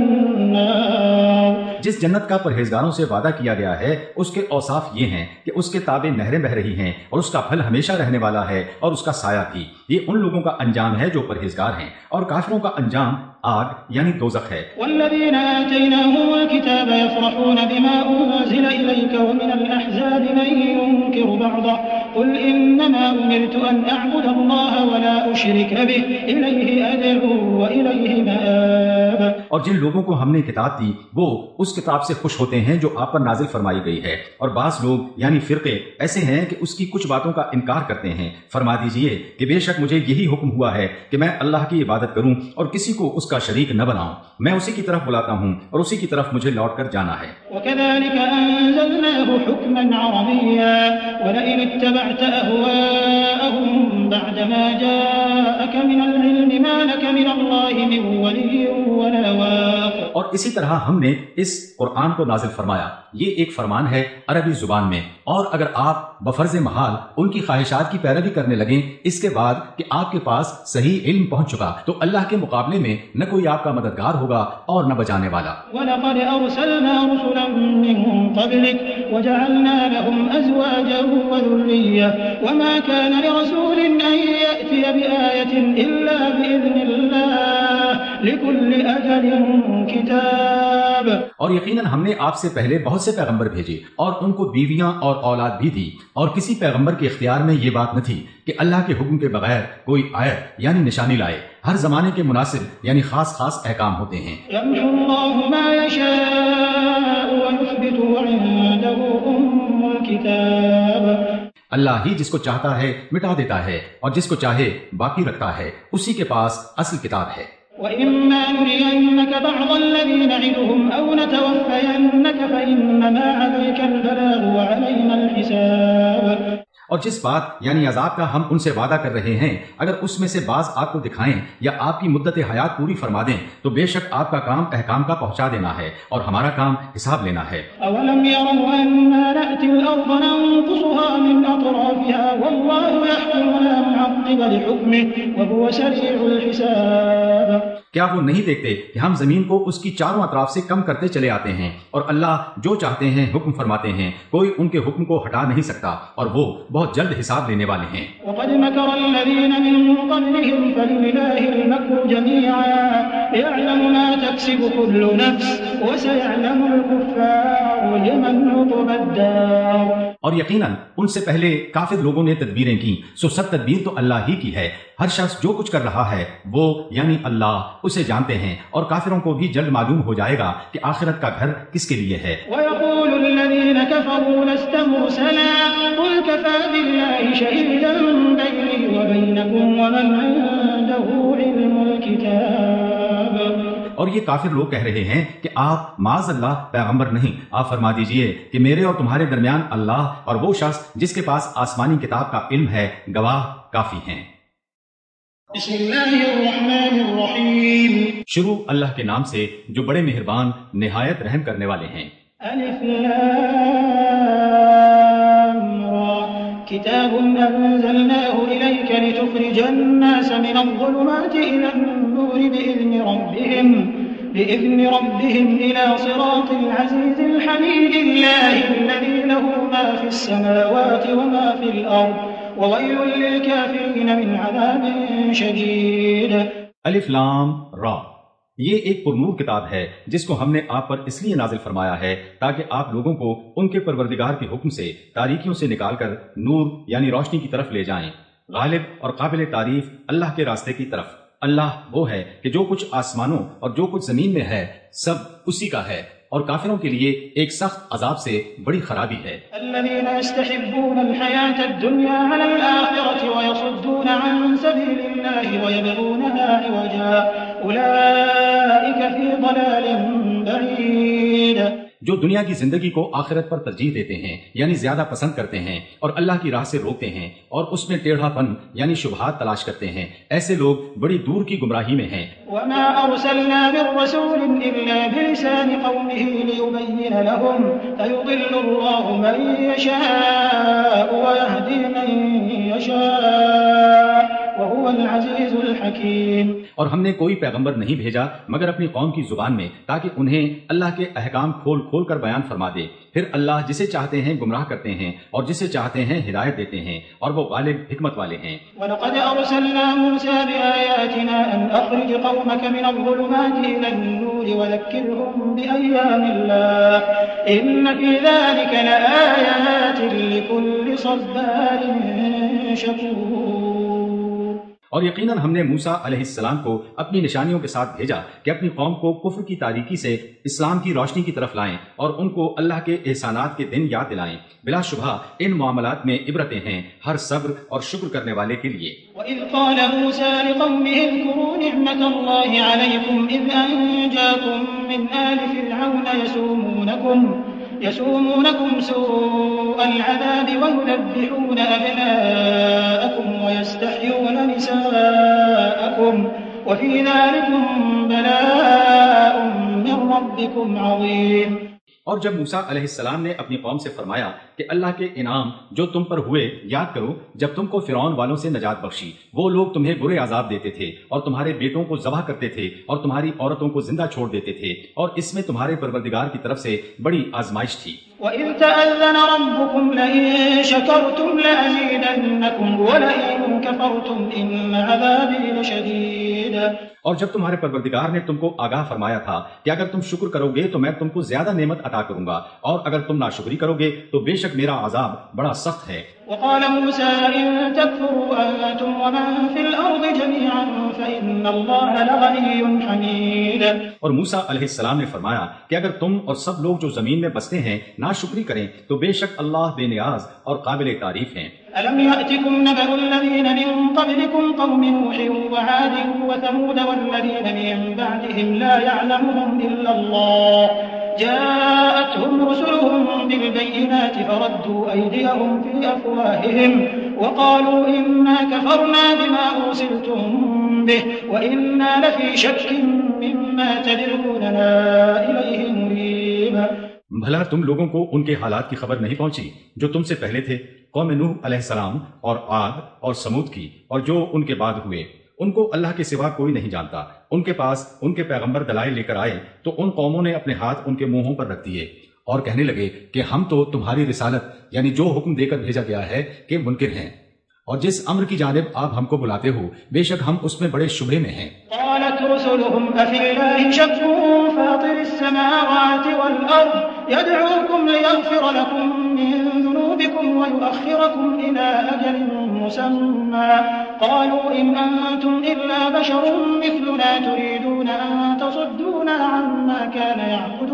النار۔ جس جنت کا پرہیزگاروں سے وعدہ کیا گیا ہے اس کے اوصاف یہ ہیں کہ اس کے تابع نہریں بہہ رہی ہیں اور اس کا پھل ہمیشہ رہنے والا ہے اور اس کا سایہ بھی۔ یہ ان لوگوں کا انجام ہے جو پرہیزگار ہیں، اور کافروں کا انجام آگ یعنی دوزخ ہے۔ والذین آتیناہم الکتاب یفرحون بما انزل الیک ومن الاحزاب من ينکر بعضه قل انما امرت ان اعبد اللہ ولا اشرک به الیہ ادعو والیہ مآب۔ اور جن لوگوں کو ہم نے کتاب دی وہ اس کتاب سے خوش ہوتے ہیں جو آپ پر نازل فرمائی گئی ہے، اور بعض لوگ یعنی فرقے ایسے ہیں کہ اس کی کچھ باتوں کا انکار کرتے ہیں۔ فرما دیجئے کہ بے شک مجھے یہی حکم ہوا ہے کہ میں اللہ کی عبادت کروں اور کسی کو اس کا شریک نہ بناؤں، میں اسی کی طرف بلاتا ہوں اور اسی کی طرف مجھے لوٹ کر جانا ہے۔ وَكَذَلِكَ أَنزَلْنَاهُ حُكْمًا عَرَبِيًّا وَلَئِنِ اتَّبَعْتَ أَهْوَاءَهُم بَعْدَمَا جَاءَكَ مِنَ الْعِلْمِ مَا لَكَ مِنَ اللَّهِ مِن وَلِيٍّ وَلَا وَاقٍ۔ اور اسی طرح ہم نے اس قرآن کو نازل فرمایا، یہ ایک فرمان ہے عربی زبان میں، اور اگر آپ بفرض محال ان کی خواہشات کی پیروی کرنے لگیں اس کے بعد کہ آپ کے پاس صحیح علم پہنچ چکا، تو اللہ کے مقابلے میں نہ کوئی آپ کا مددگار ہوگا اور نہ بچانے والا۔ وَلَقَدْ أَرْسَلْنَا رُسُلًا مِّن قَبْلِكَ وَجَعَلْنَا لَهُمْ أَزْوَاجًا وَذُرِّيَّةً وَمَا كَانَ لِرَسُولٍ أَن يَأْتِيَ بِآيَةٍ إِلَّا بِإِذْنِ اللَّهِ لِكُلِّ أَجَلٍ كِتَابٌ۔ اور یقیناً ہم نے آپ سے پہلے بہت سے پیغمبر بھیجے اور ان کو بیویاں اور اولاد بھی دی، اور کسی پیغمبر کے اختیار میں یہ بات نہ تھی کہ اللہ کے حکم کے بغیر کوئی آیت یعنی نشانی لائے۔ ہر زمانے کے مناسب یعنی خاص خاص احکام ہوتے ہیں۔ يَمْحُو اللَّهُ مَا يَشَاءُ وَيُثْبِتُ وَعِندَهُ أُمُّ الْكِتَابِ۔ اللہ ہی جس کو چاہتا ہے مٹا دیتا ہے اور جس کو چاہے باقی رکھتا ہے، اسی کے پاس اصل کتاب ہے۔ وَإِمَّا نُرِيَنَّكَ بَعْضَ الَّذِي نَعِدُهُمْ أَوْ نَتَوَفَّيَنَّكَ فَإِنَّمَا عَلَيْكَ الْبَلَاغُ وَعَلَيْنَا الْحِسَابُ۔ اور جس بات یعنی عذاب کا ہم ان سے وعدہ کر رہے ہیں، اگر اس میں سے بعض آپ کو دکھائیں یا آپ کی مدت حیات پوری فرما دیں تو بے شک آپ کا کام احکام کا پہنچا دینا ہے اور ہمارا کام حساب لینا ہے۔ أَوَلَمْ يَرَوْا أَنَّا نَأْتِي الْأَرْضَ نَنقُصُهَا مِنْ أَطْرَافِهَا وَاللَّهُ يَحْكُمُ لَا مُعَقِّبَ لِحُكْمِهِ وَهُوَ سَرِيعُ الْحِسَابِ۔ کیا وہ نہیں دیکھتے کہ ہم زمین کو اس کی چاروں اطراف سے کم کرتے چلے آتے ہیں، اور اللہ جو چاہتے ہیں حکم فرماتے ہیں، کوئی ان کے حکم کو ہٹا نہیں سکتا، اور وہ بہت جلد حساب لینے والے ہیں۔ وَقَدْ مَكَرَ الَّذِينَ مِن قَبْلِهِمْ فَلِلَّهِ الْمَكْرُ جَمِيعًا يَعْلَمُ مَا تَكْسِبُ كُلُّ نَفْسٍ وَسَيَعْلَمُ الْكُفَّارُ ولمن عقبى الدار. اور یقیناً ان سے پہلے کافر لوگوں نے تدبیریں کی، سو سب تدبیر تو اللہ ہی کی ہے. ہر شخص جو کچھ کر رہا ہے وہ یعنی اللہ اسے جانتے ہیں، اور کافروں کو بھی جلد معلوم ہو جائے گا کہ آخرت کا گھر کس کے لیے ہے. ويقول الذين كفروا لست مرسلا قل كفى بالله شهيدا بيني وبينكم ومن عنده علم الكتاب. اور یہ کافر لوگ کہہ رہے ہیں کہ آپ معاذ اللہ پیغمبر نہیں. آپ فرما دیجئے کہ میرے اور تمہارے درمیان اللہ اور وہ شخص جس کے پاس آسمانی کتاب کا علم ہے گواہ کافی ہیں. بسم اللہ الرحمن الرحیم. شروع اللہ کے نام سے جو بڑے مہربان نہایت رحم کرنے والے ہیں. الف لام را کتاب انزلناه الیک لتخرج الناس من الظلمات الى النور باذن ربهم باذن ربهم الى صراط العزيز الحميد الله الذي له ما في السماوات وما في الارض وويل للكافرين من عذاب شديد. الف لام را، یہ ایک پرنور کتاب ہے جس کو ہم نے آپ پر اس لیے نازل فرمایا ہے تاکہ آپ لوگوں کو ان کے پروردگار کے حکم سے تاریکیوں سے نکال کر نور یعنی روشنی کی طرف لے جائیں، غالب اور قابل تعریف اللہ کے راستے کی طرف. اللہ وہ ہے کہ جو کچھ آسمانوں اور جو کچھ زمین میں ہے سب اسی کا ہے، اور کافروں کے لیے ایک سخت عذاب سے بڑی خرابی ہے. الذين يستحبون الحياة الدنيا على الآخرة ويصدون عن سبيل الله ويبغونها عوجا أولئك في ضلال بعيد. جو دنیا کی زندگی کو آخرت پر ترجیح دیتے ہیں یعنی زیادہ پسند کرتے ہیں اور اللہ کی راہ سے روکتے ہیں اور اس میں ٹیڑھا پن یعنی شبہات تلاش کرتے ہیں، ایسے لوگ بڑی دور کی گمراہی میں ہیں. وما أرسلنا من رسول إلا بلسان قومه ليبين لهم فيضل الله من يشاء ويهدي من يشاء وهو العزيز الحكيم. اور ہم نے کوئی پیغمبر نہیں بھیجا مگر اپنی قوم کی زبان میں تاکہ انہیں اللہ کے احکام کھول کھول کر بیان فرما دے. پھر اللہ جسے چاہتے ہیں گمراہ کرتے ہیں اور جسے چاہتے ہیں ہدایت دیتے ہیں، اور وہ غالب حکمت والے ہیں. وَلَقَدْ أَرْسَلْنَا مُوسَى بِآيَاتِنَا أَنْ أَخْرِجْ قَوْمَكَ مِنَ الظُّلُمَاتِ إِلَى النُّورِ وَذَكِّرْهُم بِأَيَّامِ اللَّهِ إِنَّ فِي ذَلِكَ لَآيَاتٍ لِكُلِّ صَبَّارٍ شَكُورٍ. اور یقیناً ہم نے موسیٰ علیہ السلام کو اپنی نشانیوں کے ساتھ بھیجا کہ اپنی قوم کو کفر کی تاریکی سے اسلام کی روشنی کی طرف لائیں اور ان کو اللہ کے احسانات کے دن یاد دلائیں. بلا شبہ ان معاملات میں عبرتیں ہیں ہر صبر اور شکر کرنے والے کے لیے. وَإِذْ قَالَ مُوسَى لِقَوْمِهِ اذْكُرُوا نِعْمَةَ اللَّهِ عَلَيْكُمْ إِذْ أَنْجَاكُمْ مِنْ آلِ فِرْعَوْنَ يَسُومُونَكُمْ يسومونكم سوء العذاب ويذبحون أبناءكم ويستحيون نساءكم وفي ذلكم بلاء من ربكم عظيم. اور جب موسیٰ علیہ السلام نے اپنی قوم سے فرمایا کہ اللہ کے انعام جو تم پر ہوئے یاد کرو جب تم کو فرعون والوں سے نجات بخشی، وہ لوگ تمہیں برے عذاب دیتے تھے اور تمہارے بیٹوں کو ذبح کرتے تھے اور تمہاری عورتوں کو زندہ چھوڑ دیتے تھے، اور اس میں تمہارے پروردگار کی طرف سے بڑی آزمائش تھی. وَإِذْ تَأَذَّنَ رَبُّكُمْ لَئِن شَكَرْتُمْ لَأَزِيدَنَّكُمْ وَلَئِن كَفَرْتُمْ إِنَّ عَذَابِي لَشَدِيدٌ. اور جب تمہارے پروردگار نے تم کو آگاہ فرمایا تھا کہ اگر تم شکر کرو گے تو میں تم کو زیادہ نعمت عطا کروں گا، اور اگر تم ناشکری کرو گے تو بے شک میرا عذاب بڑا سخت ہے. وقال موسى إن تكفروا أنتم ومن في الأرض جميعا فإن الله لغني حميد. اور موسیٰ علیہ السلام نے فرمایا کہ اگر تم اور سب لوگ جو زمین میں بستے ہیں ناشکری کریں تو بے شک اللہ بے نیاز اور قابل تعریف ہیں. ألم يأتكم نبأ الذين من قبلكم قوم نوح وعاد وثمود والذين من بعدهم لا يعلمهم إلا الله جاءتهم رسلهم بالبينات فردوا أيديهم في أفواههم وقالوا إنا كفرنا بما أرسلتم به وإنا لفي شك مما تدعوننا إليه مريب. بھلا تم لوگوں کو ان کے حالات کی خبر نہیں پہنچی جو تم سے پہلے تھے، قوم نوح علیہ السلام اور عاد اور سمود کی، اور جو ان کے بعد ہوئے؟ ان کو اللہ کے سوا کوئی نہیں جانتا. ان کے پاس ان کے پیغمبر دلائل لے کر آئے تو ان قوموں نے اپنے ہاتھ ان کے منہوں پر رکھ دیے اور کہنے لگے کہ ہم تو تمہاری رسالت یعنی جو حکم دے کر بھیجا گیا ہے کہ منکر ہیں، اور جس امر کی جانب آپ ہم کو بلاتے ہو بے شک ہم اس میں بڑے شبہے میں ہیں. قالت رسلهم أفي الله شك فاطر السماوات والأرض يدعوكم ليغفر لكم من ذنوبكم ويؤخركم إلى أجل مسمى قالوا إن أنتم إلا بشر مثلنا تريدون أن تصدونا عما كان يعبد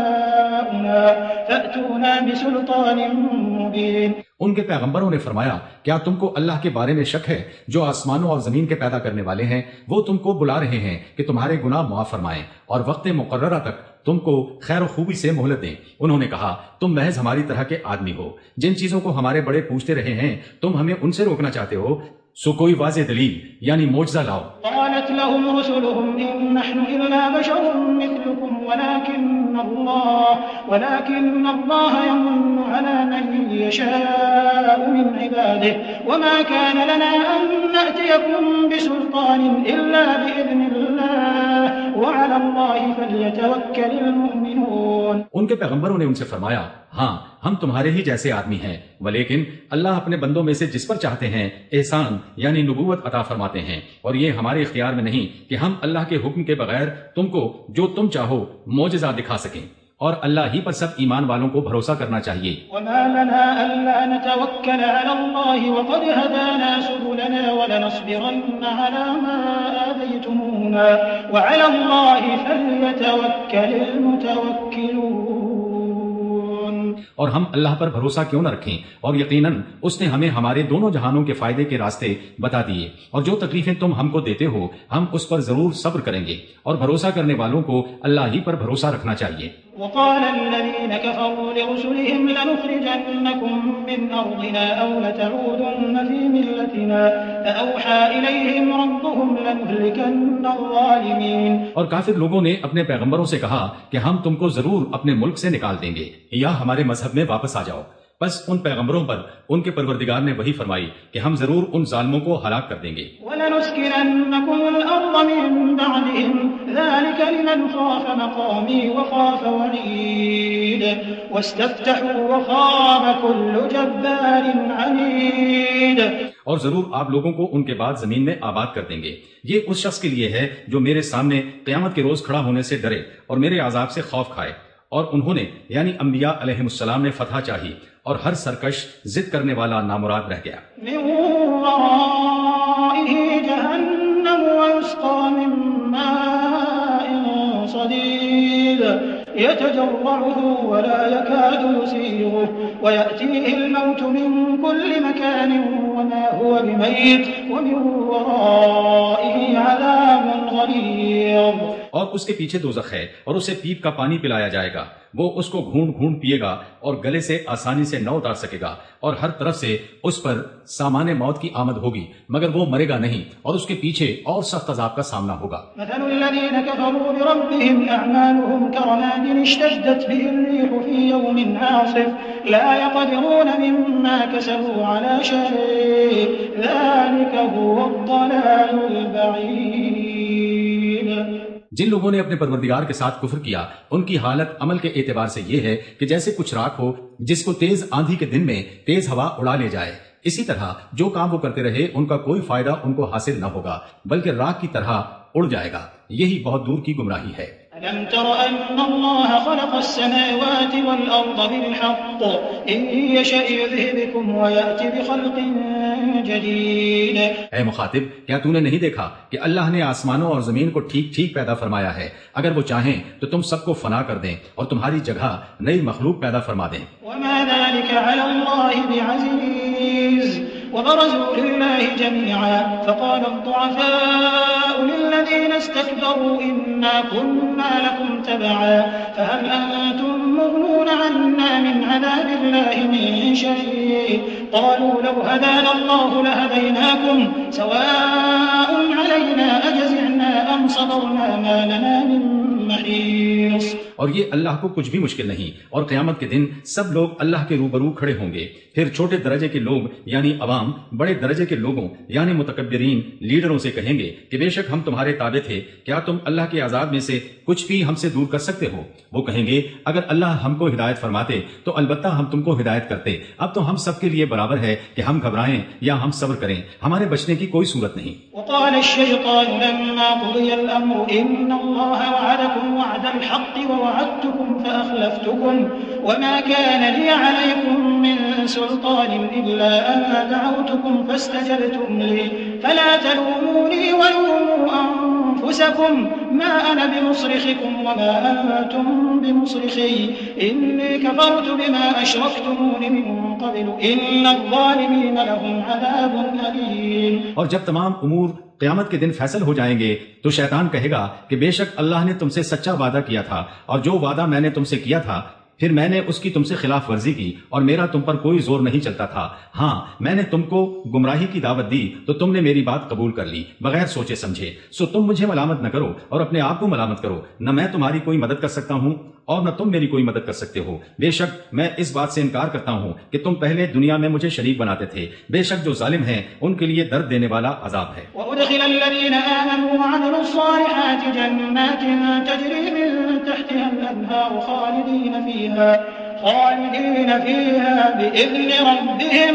آباؤنا فأتونا بسلطان مبين. ان کے پیغمبروں نے فرمایا کیا تم کو اللہ کے بارے میں شک ہے جو آسمانوں اور زمین کے پیدا کرنے والے ہیں؟ وہ تم کو بلا رہے ہیں کہ تمہارے گناہ معاف فرمائیں اور وقت مقررہ تک تم کو خیر و خوبی سے مہلت دیں. انہوں نے کہا تم محض ہماری طرح کے آدمی ہو. جن چیزوں کو ہمارے بڑے پوچھتے رہے ہیں تم ہمیں ان سے روکنا چاہتے ہو، سو کوئی واضح دلیل یعنی معجزہ لاؤ. قالت لهم رسلهم إن نحن إلا بشر مثلكم ولكن الله ولكن الله يمن على من يشاء من عباده وما كان لنا أن نأتيكم بسلطان إلا بإذن الله وعلى الله فليتوكل المؤمنون. ان کے پیغمبروں نے ان سے فرمایا ہاں ہم تمہارے ہی جیسے آدمی ہیں، ولیکن اللہ اپنے بندوں میں سے جس پر چاہتے ہیں احسان یعنی نبوت عطا فرماتے ہیں، اور یہ ہمارے اختیار میں نہیں کہ ہم اللہ کے حکم کے بغیر تم کو جو تم چاہو معجزہ دکھا سکیں، اور اللہ ہی پر سب ایمان والوں کو بھروسہ کرنا چاہیے. وما لنا ألا نتوكل على الله وقد هدانا سبلنا ولنصبرن على ما آذيتمونا وعلى الله فليتوكل المتوكلون. اور ہم اللہ پر بھروسہ کیوں نہ رکھیں، اور یقیناً اس نے ہمیں ہمارے دونوں جہانوں کے فائدے کے راستے بتا دیے، اور جو تکلیفیں تم ہم کو دیتے ہو ہم اس پر ضرور صبر کریں گے، اور بھروسہ کرنے والوں کو اللہ ہی پر بھروسہ رکھنا چاہیے. وقال الذين كفروا لرسلهم لنخرجنكم من أرضنا أو لتعودن في ملتنا فأوحى إليهم ربهم لنهلكن الظالمين. اور کافر لوگوں نے اپنے پیغمبروں سے کہا کہ ہم تم کو ضرور اپنے ملک سے نکال دیں گے یا ہمارے مذہب میں واپس آ جاؤ. بس ان پیغمبروں پر ان کے پروردگار نے وہی فرمائی کہ ہم ضرور ان ظالموں کو ہلاک کر دیں گے. وَلَنُسْكِنَنَّكُمُ الْأَرْضَ مِن بَعْدِهِمْ ذَلِكَ لِمَنْ خَافَ مَقَامِي وَخَافَ وَعِيدِ وَاسْتَفْتَحُوا وَخَابَ كُلُّ جَبَّارٍ عَنِيدٍ. اور ضرور آپ لوگوں کو ان کے بعد زمین میں آباد کر دیں گے. یہ اس شخص کے لیے ہے جو میرے سامنے قیامت کے روز کھڑا ہونے سے ڈرے اور میرے عذاب سے خوف کھائے. اور انہوں نے یعنی انبیاء علیہ السلام نے فتح چاہی اور ہر سرکش ضد کرنے والا نامراد رہ گیا. من ورائه جهنم ويسقى من ماء صديد يتجرعه ولا يكاد يسيغه ويأتيه الموت من كل مكان وما هو بميت ومن ورائه عذاب غليظ. اور اس کے پیچھے دوزخ ہے اور اسے پیپ کا پانی پلایا جائے گا، وہ اس کو گھونٹ گھونٹ پیے گا اور گلے سے آسانی سے نہ اتار سکے گا، اور ہر طرف سے اس پر سامان موت کی آمد ہوگی مگر وہ مرے گا نہیں، اور اس کے پیچھے اور سخت عذاب کا سامنا ہوگا. مثل الذين كفروا بربهم أعمالهم كرماد اشتدت به الريح في يوم عاصف لا يقدرون مما كسبوا على شيء ذلك هو الضلال البعيد. جن لوگوں نے اپنے پروردگار کے ساتھ کفر کیا ان کی حالت عمل کے اعتبار سے یہ ہے کہ جیسے کچھ راکھ ہو جس کو تیز آندھی کے دن میں تیز ہوا اڑا لے جائے. اسی طرح جو کام وہ کرتے رہے ان کا کوئی فائدہ ان کو حاصل نہ ہوگا بلکہ راکھ کی طرح اڑ جائے گا. یہی بہت دور کی گمراہی ہے. ألم تر أن الله خلق السماوات والأرض بالحق إن يشأ يذهبكم ويأتي بخلق جديد. اے مخاطب کیا تو نے نہیں دیکھا کہ اللہ نے آسمانوں اور زمین کو ٹھیک ٹھیک پیدا فرمایا ہے، اگر وہ چاہیں تو تم سب کو فنا کر دیں اور تمہاری جگہ نئی مخلوق پیدا فرما دیں. وما ذلك على الله بعزيز وبرزوا لله جميعا فقال الضعفاء للذين استكبروا إنا كنا لكم تبعا فهل أنتم مغنون عنا من عذاب الله من شيء قالوا لو هدانا الله لهديناكم سواء علينا أجزعنا أم صبرنا ما لنا من محيص. اور یہ اللہ کو کچھ بھی مشکل نہیں، اور قیامت کے دن سب لوگ اللہ کے روبرو کھڑے ہوں گے. پھر چھوٹے درجے کے لوگ یعنی عوام بڑے درجے کے لوگوں یعنی متکبرین لیڈروں سے کہیں گے کہ بے شک ہم تمہارے تابع تھے، کیا تم اللہ کے عذاب میں سے کچھ بھی ہم سے دور کر سکتے ہو؟ وہ کہیں گے اگر اللہ ہم کو ہدایت فرماتے تو البتہ ہم تم کو ہدایت کرتے. اب تو ہم سب کے لیے برابر ہے کہ ہم گھبرائیں یا ہم صبر کریں، ہمارے بچنے کی کوئی صورت نہیں. وقال الشيطان لما قضي الأمر إن الله وعدكم وعد الحق وعدتكم فأخلفتكم وما كان لي عليكم من سلطان إلا أن دعوتكم فاستجبتم لي فلا تلوموني ولوموا أنفسكم ما أنا بمصرخكم وما أنتم بمصرخي إني كفرت بما أشركتمون من قبل إن الظالمين لهم عذاب أليم. اور جب تمام امور قیامت کے دن فیصل ہو جائیں گے تو شیطان کہے گا کہ بے شک اللہ نے تم سے سچا وعدہ کیا تھا، اور جو وعدہ میں نے تم سے کیا تھا پھر میں نے اس کی تم سے خلاف ورزی کی اور میرا تم پر کوئی زور نہیں چلتا تھا. ہاں میں نے تم کو گمراہی کی دعوت دی تو تم نے میری بات قبول کر لی بغیر سوچے سمجھے. سو تم مجھے ملامت نہ کرو اور اپنے آپ کو ملامت کرو. نہ میں تمہاری کوئی مدد کر سکتا ہوں اور نہ تم میری کوئی مدد کر سکتے ہو. بے شک میں اس بات سے انکار کرتا ہوں کہ تم پہلے دنیا میں مجھے شریک بناتے تھے. بے شک جو ظالم ہیں ان کے لیے درد دینے والا عذاب ہے. وَأُدْخِلَ الَّذِينَ آمَنُوا وَعَمِلُوا الصَّالِحَاتِ جَنَّاتٍ تَجْرِي مِن تَحْتِهَا الْأَنْهَارُ خَالِدِينَ فِيهَا خالدين فيها بإذن ربهم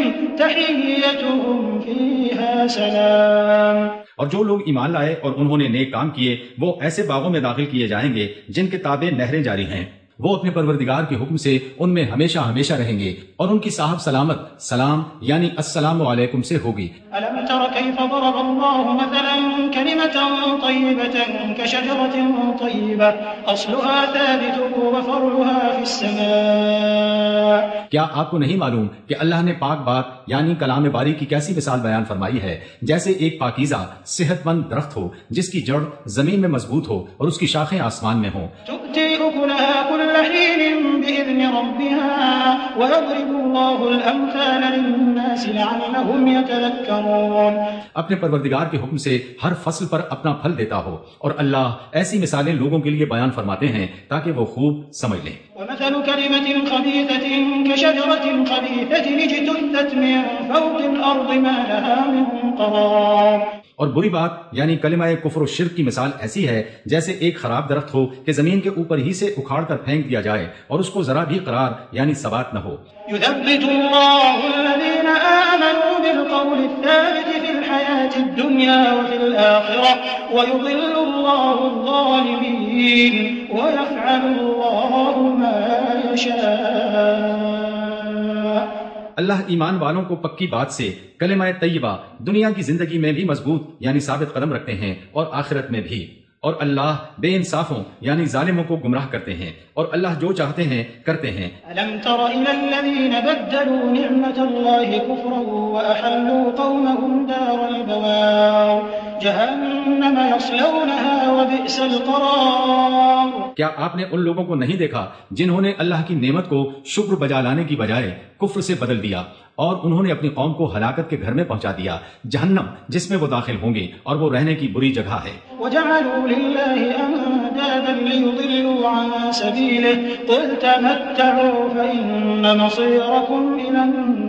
تحيتهم فيها سلام. اور جو لوگ ایمان لائے اور انہوں نے نیک کام کیے وہ ایسے باغوں میں داخل کیے جائیں گے جن کے تابع نہریں جاری ہیں. وہ اپنے پروردگار کے حکم سے ان میں ہمیشہ ہمیشہ رہیں گے اور ان کی صاحب سلامت سلام یعنی السلام علیکم سے ہوگی. ألم تر كيف ضرب الله مثلا كلمة طيبة كشجرة طيبة أصلها ثابت وفرعها في السماء. کیا آپ کو نہیں معلوم کہ اللہ نے پاک بات یعنی کلام باری کی کیسی مثال بیان فرمائی ہے؟ جیسے ایک پاکیزہ صحت مند درخت ہو جس کی جڑ زمین میں مضبوط ہو اور اس کی شاخیں آسمان میں ہوں. تؤتي أكلها كل حين بإذن ربها ويضرب الله الأمثال للناس لعلهم يتذكرون. اپنے پروردگار کے حکم سے ہر فصل پر اپنا پھل دیتا ہو اور اللہ ایسی مثالیں لوگوں کے لیے بیان فرماتے ہیں تاکہ وہ خوب سمجھ لیں. ومثل كلمة خبيثة كشجرة خبيثة اجتثت من فوق الأرض ما لها من قرار. اور بری بات یعنی کلمہ کفر و شرک کی مثال ایسی ہے جیسے ایک خراب درخت ہو کہ زمین کے اوپر ہی سے اکھاڑ کر پھینک دیا جائے اور اس کو ذرا بھی قرار یعنی ثبات نہ ہو. يثبت الله الذين آمنوا بالقول الثابت في الحياة الدنيا وفي الآخرة ويضل الله الظالمين ويفعل الله ما يشاء. اللہ ایمان والوں کو پکی بات سے کلمہ طیبہ دنیا کی زندگی میں بھی مضبوط یعنی ثابت قدم رکھتے ہیں اور آخرت میں بھی. اور اللہ بے انصافوں یعنی ظالموں کو گمراہ کرتے ہیں اور اللہ جو چاہتے ہیں کرتے ہیں. ألم تر إلى الذين بدلوا نعمة الله كفرا وأحلوا قومهم دار البوار جهنم يصلونها وبئس القرار. کیا آپ نے ان لوگوں کو نہیں دیکھا جنہوں نے اللہ کی نعمت کو شکر بجا لانے کی بجائے کفر سے بدل دیا اور انہوں نے اپنی قوم کو ہلاکت کے گھر میں پہنچا دیا، جہنم جس میں وہ داخل ہوں گے اور وہ رہنے کی بری جگہ ہے. وجعلوا لله أندادا ليضلوا عن سبيله قل تمتعوا فإن مصيركم إلى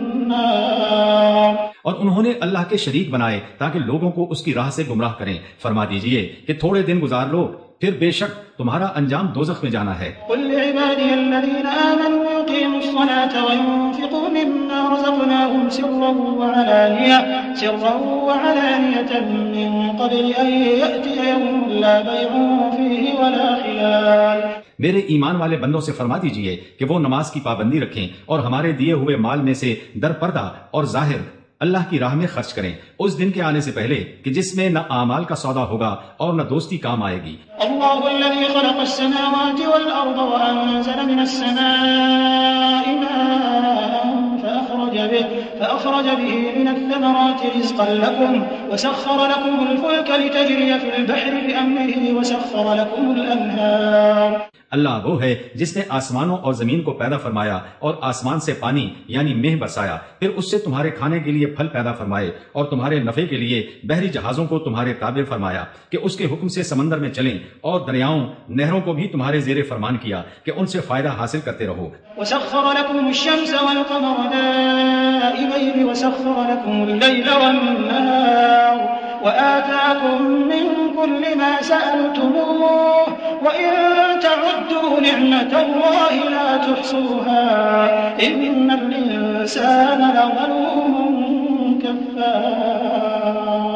النار. اور انہوں نے اللہ کے شریک بنائے تاکہ لوگوں کو اس کی راہ سے گمراہ کریں. فرما دیجئے کہ تھوڑے دن گزار لو پھر بے شک تمہارا انجام دوزخ میں جانا ہے. قل لعبادي الذين آمنوا يقيموا الصلاة وينفقوا مما رزقناهم سرا وعلانية سرا وعلانية من قبل أن يأتي يوم لا بيع فيه ولا خلال. میرے ایمان والے بندوں سے فرما دیجئے کہ وہ نماز کی پابندی رکھیں اور ہمارے دیے ہوئے مال میں سے در پردہ اور ظاہر اللہ کی راہ میں خرچ کریں اس دن کے آنے سے پہلے کہ جس میں نہ اعمال کا سودا ہوگا اور نہ دوستی کام آئے گی. اللہ الذي خلق السماوات والأرض وأنزل من السماء ماء فأخرج به فأخرج به من الثمرات رزقا لكم وسخر لكم الفلك لتجري في البحر بأمره وسخر لكم الأنهار. اللہ وہ ہے جس نے آسمانوں اور زمین کو پیدا فرمایا اور آسمان سے پانی یعنی مہ برسایا، پھر اس سے تمہارے کھانے کے لیے پھل پیدا فرمائے اور تمہارے نفع کے لیے بحری جہازوں کو تمہارے تابع فرمایا کہ اس کے حکم سے سمندر میں چلیں، اور دریاؤں نہروں کو بھی تمہارے زیر فرمان کیا کہ ان سے فائدہ حاصل کرتے رہو. وسخر لكم الشمس والقمر دائبين وسخر لكم الليل والنهار وآتاكم من كل ما سألتموه وإن تعدوا نعمة الله لا تحصوها إن الإنسان لظلوم كفار.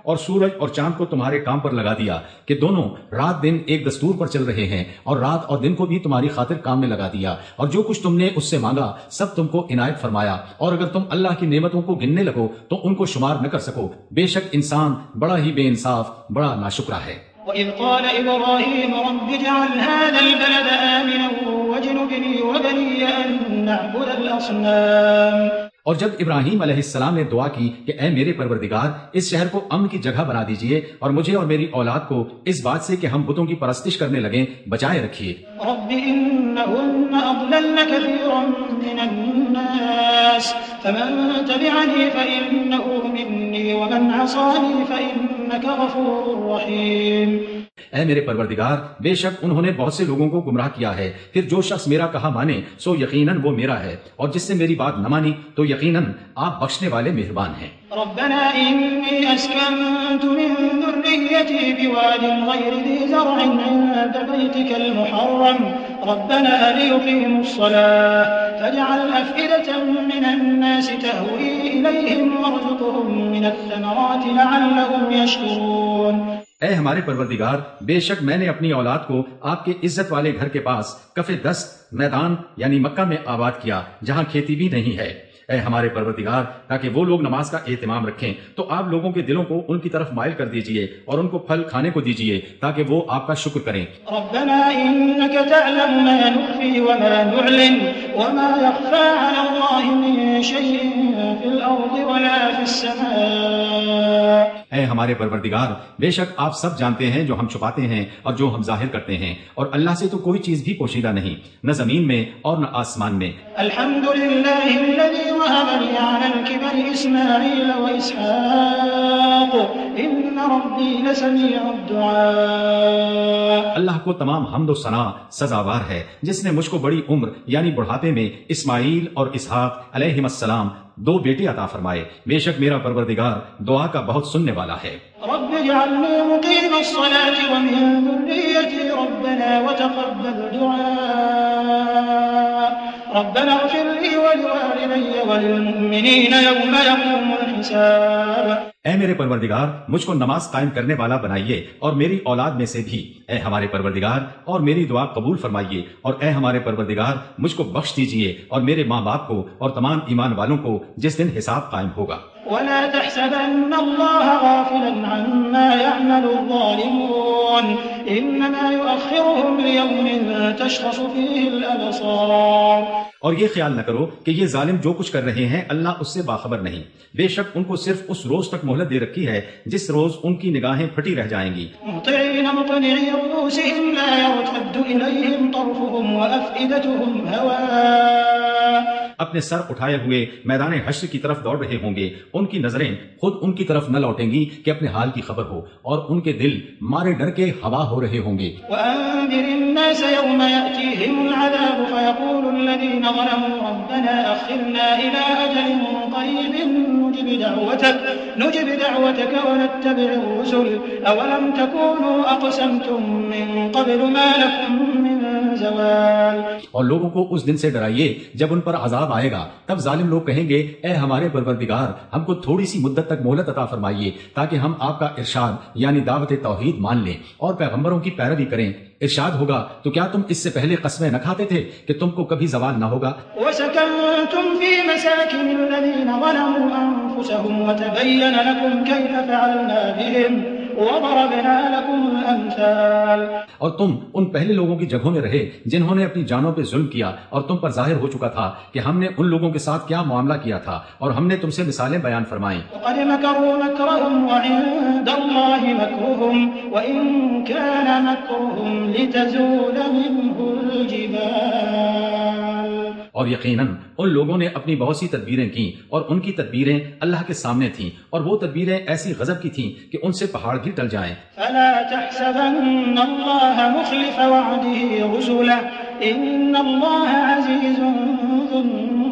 اور سورج اور چاند کو تمہارے کام پر لگا دیا کہ دونوں رات دن ایک دستور پر چل رہے ہیں، اور رات اور دن کو بھی تمہاری خاطر کام میں لگا دیا، اور جو کچھ تم نے اس سے مانگا سب تم کو عنایت فرمایا، اور اگر تم اللہ کی نعمتوں کو گننے لگو تو ان کو شمار نہ کر سکو، بے شک انسان بڑا ہی بے انصاف، بڑا ناشکرا ہے۔ وَإِذْ قَالَ إِبْرَاهِيمُ رَبِّ اجْعَلْ هَٰذَا الْبَلَدَ آمِنًا وَاجْنُبْنِي وَبَنِيَّ أَن نَّعْبُدَ الْأَصْنَامَ۔ اور جب ابراہیم علیہ السلام نے دعا کی کہ اے میرے پروردگار اس شہر کو امن کی جگہ بنا دیجئے اور مجھے اور میری اولاد کو اس بات سے کہ ہم بتوں کی پرستش کرنے لگیں بچائے رکھیے۔ رب انہن اضللن کثیرا من الناس فمن تبعنی فإنه منی ومن عصانی فإنک غفور رحیم۔ اے میرے پروردگار بے شک انہوں نے بہت سے لوگوں کو گمراہ کیا ہے، پھر جو شخص میرا کہا مانے سو یقیناً وہ میرا ہے، اور جس سے میری بات نہ مانی تو یقیناً آپ بخشنے والے مہربان ہیں۔ ربنا انی اسکنت من ذریتی بواد غیر ذی زرع عند بیتک المحرم ربنا لیقیموا الصلاة فاجعل افئدة من الناس تهوی الیہم وارزقهم من الثمرات لعلهم یشکرون۔ اے ہمارے پروردگار بے شک میں نے اپنی اولاد کو آپ کے عزت والے گھر کے پاس کف دست میدان یعنی مکہ میں آباد کیا جہاں کھیتی بھی نہیں ہے۔ اے ہمارے پروردگار تاکہ وہ لوگ نماز کا اہتمام رکھیں تو آپ لوگوں کے دلوں کو ان کی طرف مائل کر دیجئے اور ان کو پھل کھانے کو دیجئے تاکہ وہ آپ کا شکر کریں۔ ربنا انك تعلم ما نخفي وما نعلن وما يخفى على الله من شيء في الارض ولا في السماء۔ اے ہمارے پروردگار بے شک آپ سب جانتے ہیں جو ہم چھپاتے ہیں اور جو ہم ظاہر کرتے ہیں، اور اللہ سے تو کوئی چیز بھی پوشیدہ نہیں، نہ زمین میں اور نہ آسمان میں۔ الحمد للہ الذی وهب لي على الكبر اسماعیل واسحاق ان ربی لسمیع الدعاء۔ اللہ کو تمام حمد و ثنا سزاوار ہے جس نے مجھ کو بڑی عمر یعنی بڑھاپے میں اسماعیل اور اسحاق علیہم السلام دو بیٹے عطا فرمائے، بے شک میرا پروردگار دعا کا بہت سننے والا ہے۔ رب اجعلنی مقیم الصلاة ومن ذریتی ربنا وتقبل دعاء ربنا اغفر لي ولوالدي وللمؤمنين يوم يقوم الحساب۔ اے میرے پروردگار مجھ کو نماز قائم کرنے والا بنائیے اور میری اولاد میں سے بھی، اے ہمارے پروردگار اور میری دعا قبول فرمائیے، اور اے ہمارے پروردگار مجھ کو بخش دیجیے اور میرے ماں باپ کو اور تمام ایمان والوں کو جس دن حساب قائم ہوگا۔ ولا تحسبن الله غافلا عما يعمل الظالمون انما يؤخرهم ليوم تشخص فيه الابصار۔ اور یہ خیال نہ کرو کہ یہ ظالم جو کچھ کر رہے ہیں اللہ اس سے باخبر نہیں، بے شک ان کو صرف اس روز تک مہلت دے رکھی ہے جس روز ان کی نگاہیں پھٹی رہ جائیں گی۔ مطعين مقنعي رؤوسهم لا يرتد إليهم طرفهم وأفئدتهم هواء۔ اپنے سر اٹھائے ہوئے میدان حشر کی طرف دوڑ رہے ہوں گے، ان کی نظریں خود ان کی طرف نہ لوٹیں گی کہ اپنے حال کی خبر ہو، اور ان کے دل مارے ڈر کے ہوا ہو رہے ہوں گے۔ وأنذر الناس يوم يأتيهم العذاب فيقول الذين ظلموا ربنا أخرنا إلى أجل قريب نجب دعوتك نجب دعوتك ونتبع الرسل أولم تكونوا أقسمتم من قبل ما لكم من زوال۔ اور لوگوں کو اس دن سے ڈرائیے جب ان پر عذاب آئے گا، تب ظالم لوگ کہیں گے اے ہمارے پروردگار ہم کو تھوڑی سی مدت تک مہلت عطا فرمائیے تاکہ ہم آپ کا ارشاد یعنی دعوت توحید مان لیں اور پیغمبروں کی پیروی کریں۔ ارشاد ہوگا تو کیا تم اس سے پہلے قسمیں نہ کھاتے تھے کہ تم کو کبھی زوال نہ ہوگا؟ وَسَكَنْتُمْ فِي مَسَاكِنِ الَّذِينَ ظَلَمُوا أَنفُسَهُمْ وَتَبَيَّنَ لَكُمْ كَيْفَ فَعَلْنَا بِهِمْ وَضَرَبْنَا لَكُمُ الْأَمْثَالَ۔ اور تم ان پہلے لوگوں کی جگہوں میں رہے جنہوں نے اپنی جانوں پہ ظلم کیا، اور تم پر ظاہر ہو چکا تھا کہ ہم نے ان لوگوں کے ساتھ کیا معاملہ کیا تھا، اور ہم نے تم سے مثالیں بیان فرمائیں۔ وَقَدْ مَكَرُوا مَكْرَهُمْ وَعِندَ اللَّهِ مَكْرُهُمْ وَإِن كَانَ مَكْرُهُمْ لِتَزُولَ مِنْهُ الْجِبَالُ۔ اور یقیناً ان لوگوں نے اپنی بہت سی تدبیریں کی، اور ان کی تدبیریں اللہ کے سامنے تھیں، اور وہ تدبیریں ایسی غضب کی تھیں کہ ان سے پہاڑ بھی ٹل جائیں۔ فلا تحسبن اللہ مخلف وعده رسله ان اللہ عزیز ذو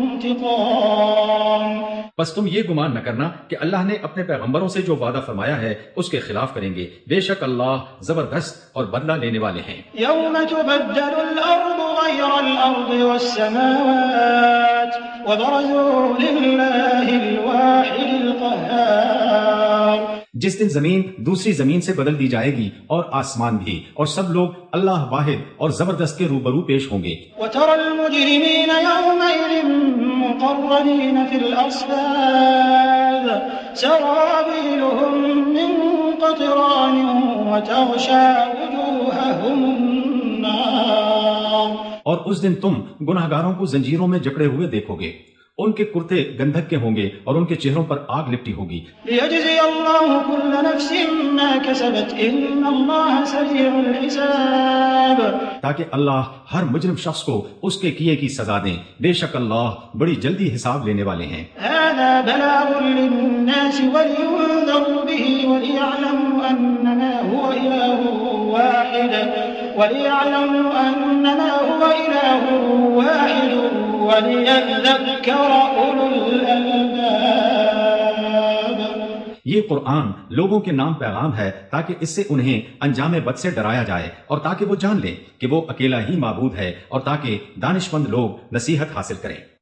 انتقام۔ بس تم یہ گمان نہ کرنا کہ اللہ نے اپنے پیغمبروں سے جو وعدہ فرمایا ہے اس کے خلاف کریں گے، بے شک اللہ زبردست اور بدلہ لینے والے ہیں۔ یوم تبدل الارض غیر الارض والسماوات وبرزوا لله الواحد القهار. جس دن زمین دوسری زمین سے بدل دی جائے گی اور آسمان بھی، اور سب لوگ اللہ واحد اور زبردست کے روبرو پیش ہوں گے. وترى المجرمين يومئذ مقرنين في الأصفاد سرابيلهم من قطران وتغشى وجوههم النار. اور اس دن تم گناہگاروں کو زنجیروں میں جکڑے ہوئے دیکھو گے، ان کے کرتے گندھک کے ہوں گے اور ان کے چہروں پر آگ لپٹی ہوگی. ليجزي الله كل نفس ما كسبت إن الله سريع الحساب. تاکہ اللہ ہر مجرم شخص کو اس کے کیے کی سزا دیں، بے شک اللہ بڑی جلدی حساب لینے والے ہیں. هذا بلاغ للناس ولينذروا به وليعلموا أنما هو إله واحد وليعلموا أنما هو إله واحد وَلِيَذَّكَّرَ أُولُو الْأَلْبَابِ. یہ قرآن لوگوں کے نام پیغام ہے تاکہ اس سے انہیں انجام بد سے ڈرایا جائے اور تاکہ وہ جان لیں کہ وہ اکیلا ہی معبود ہے، اور تاکہ دانشمند لوگ نصیحت حاصل کریں.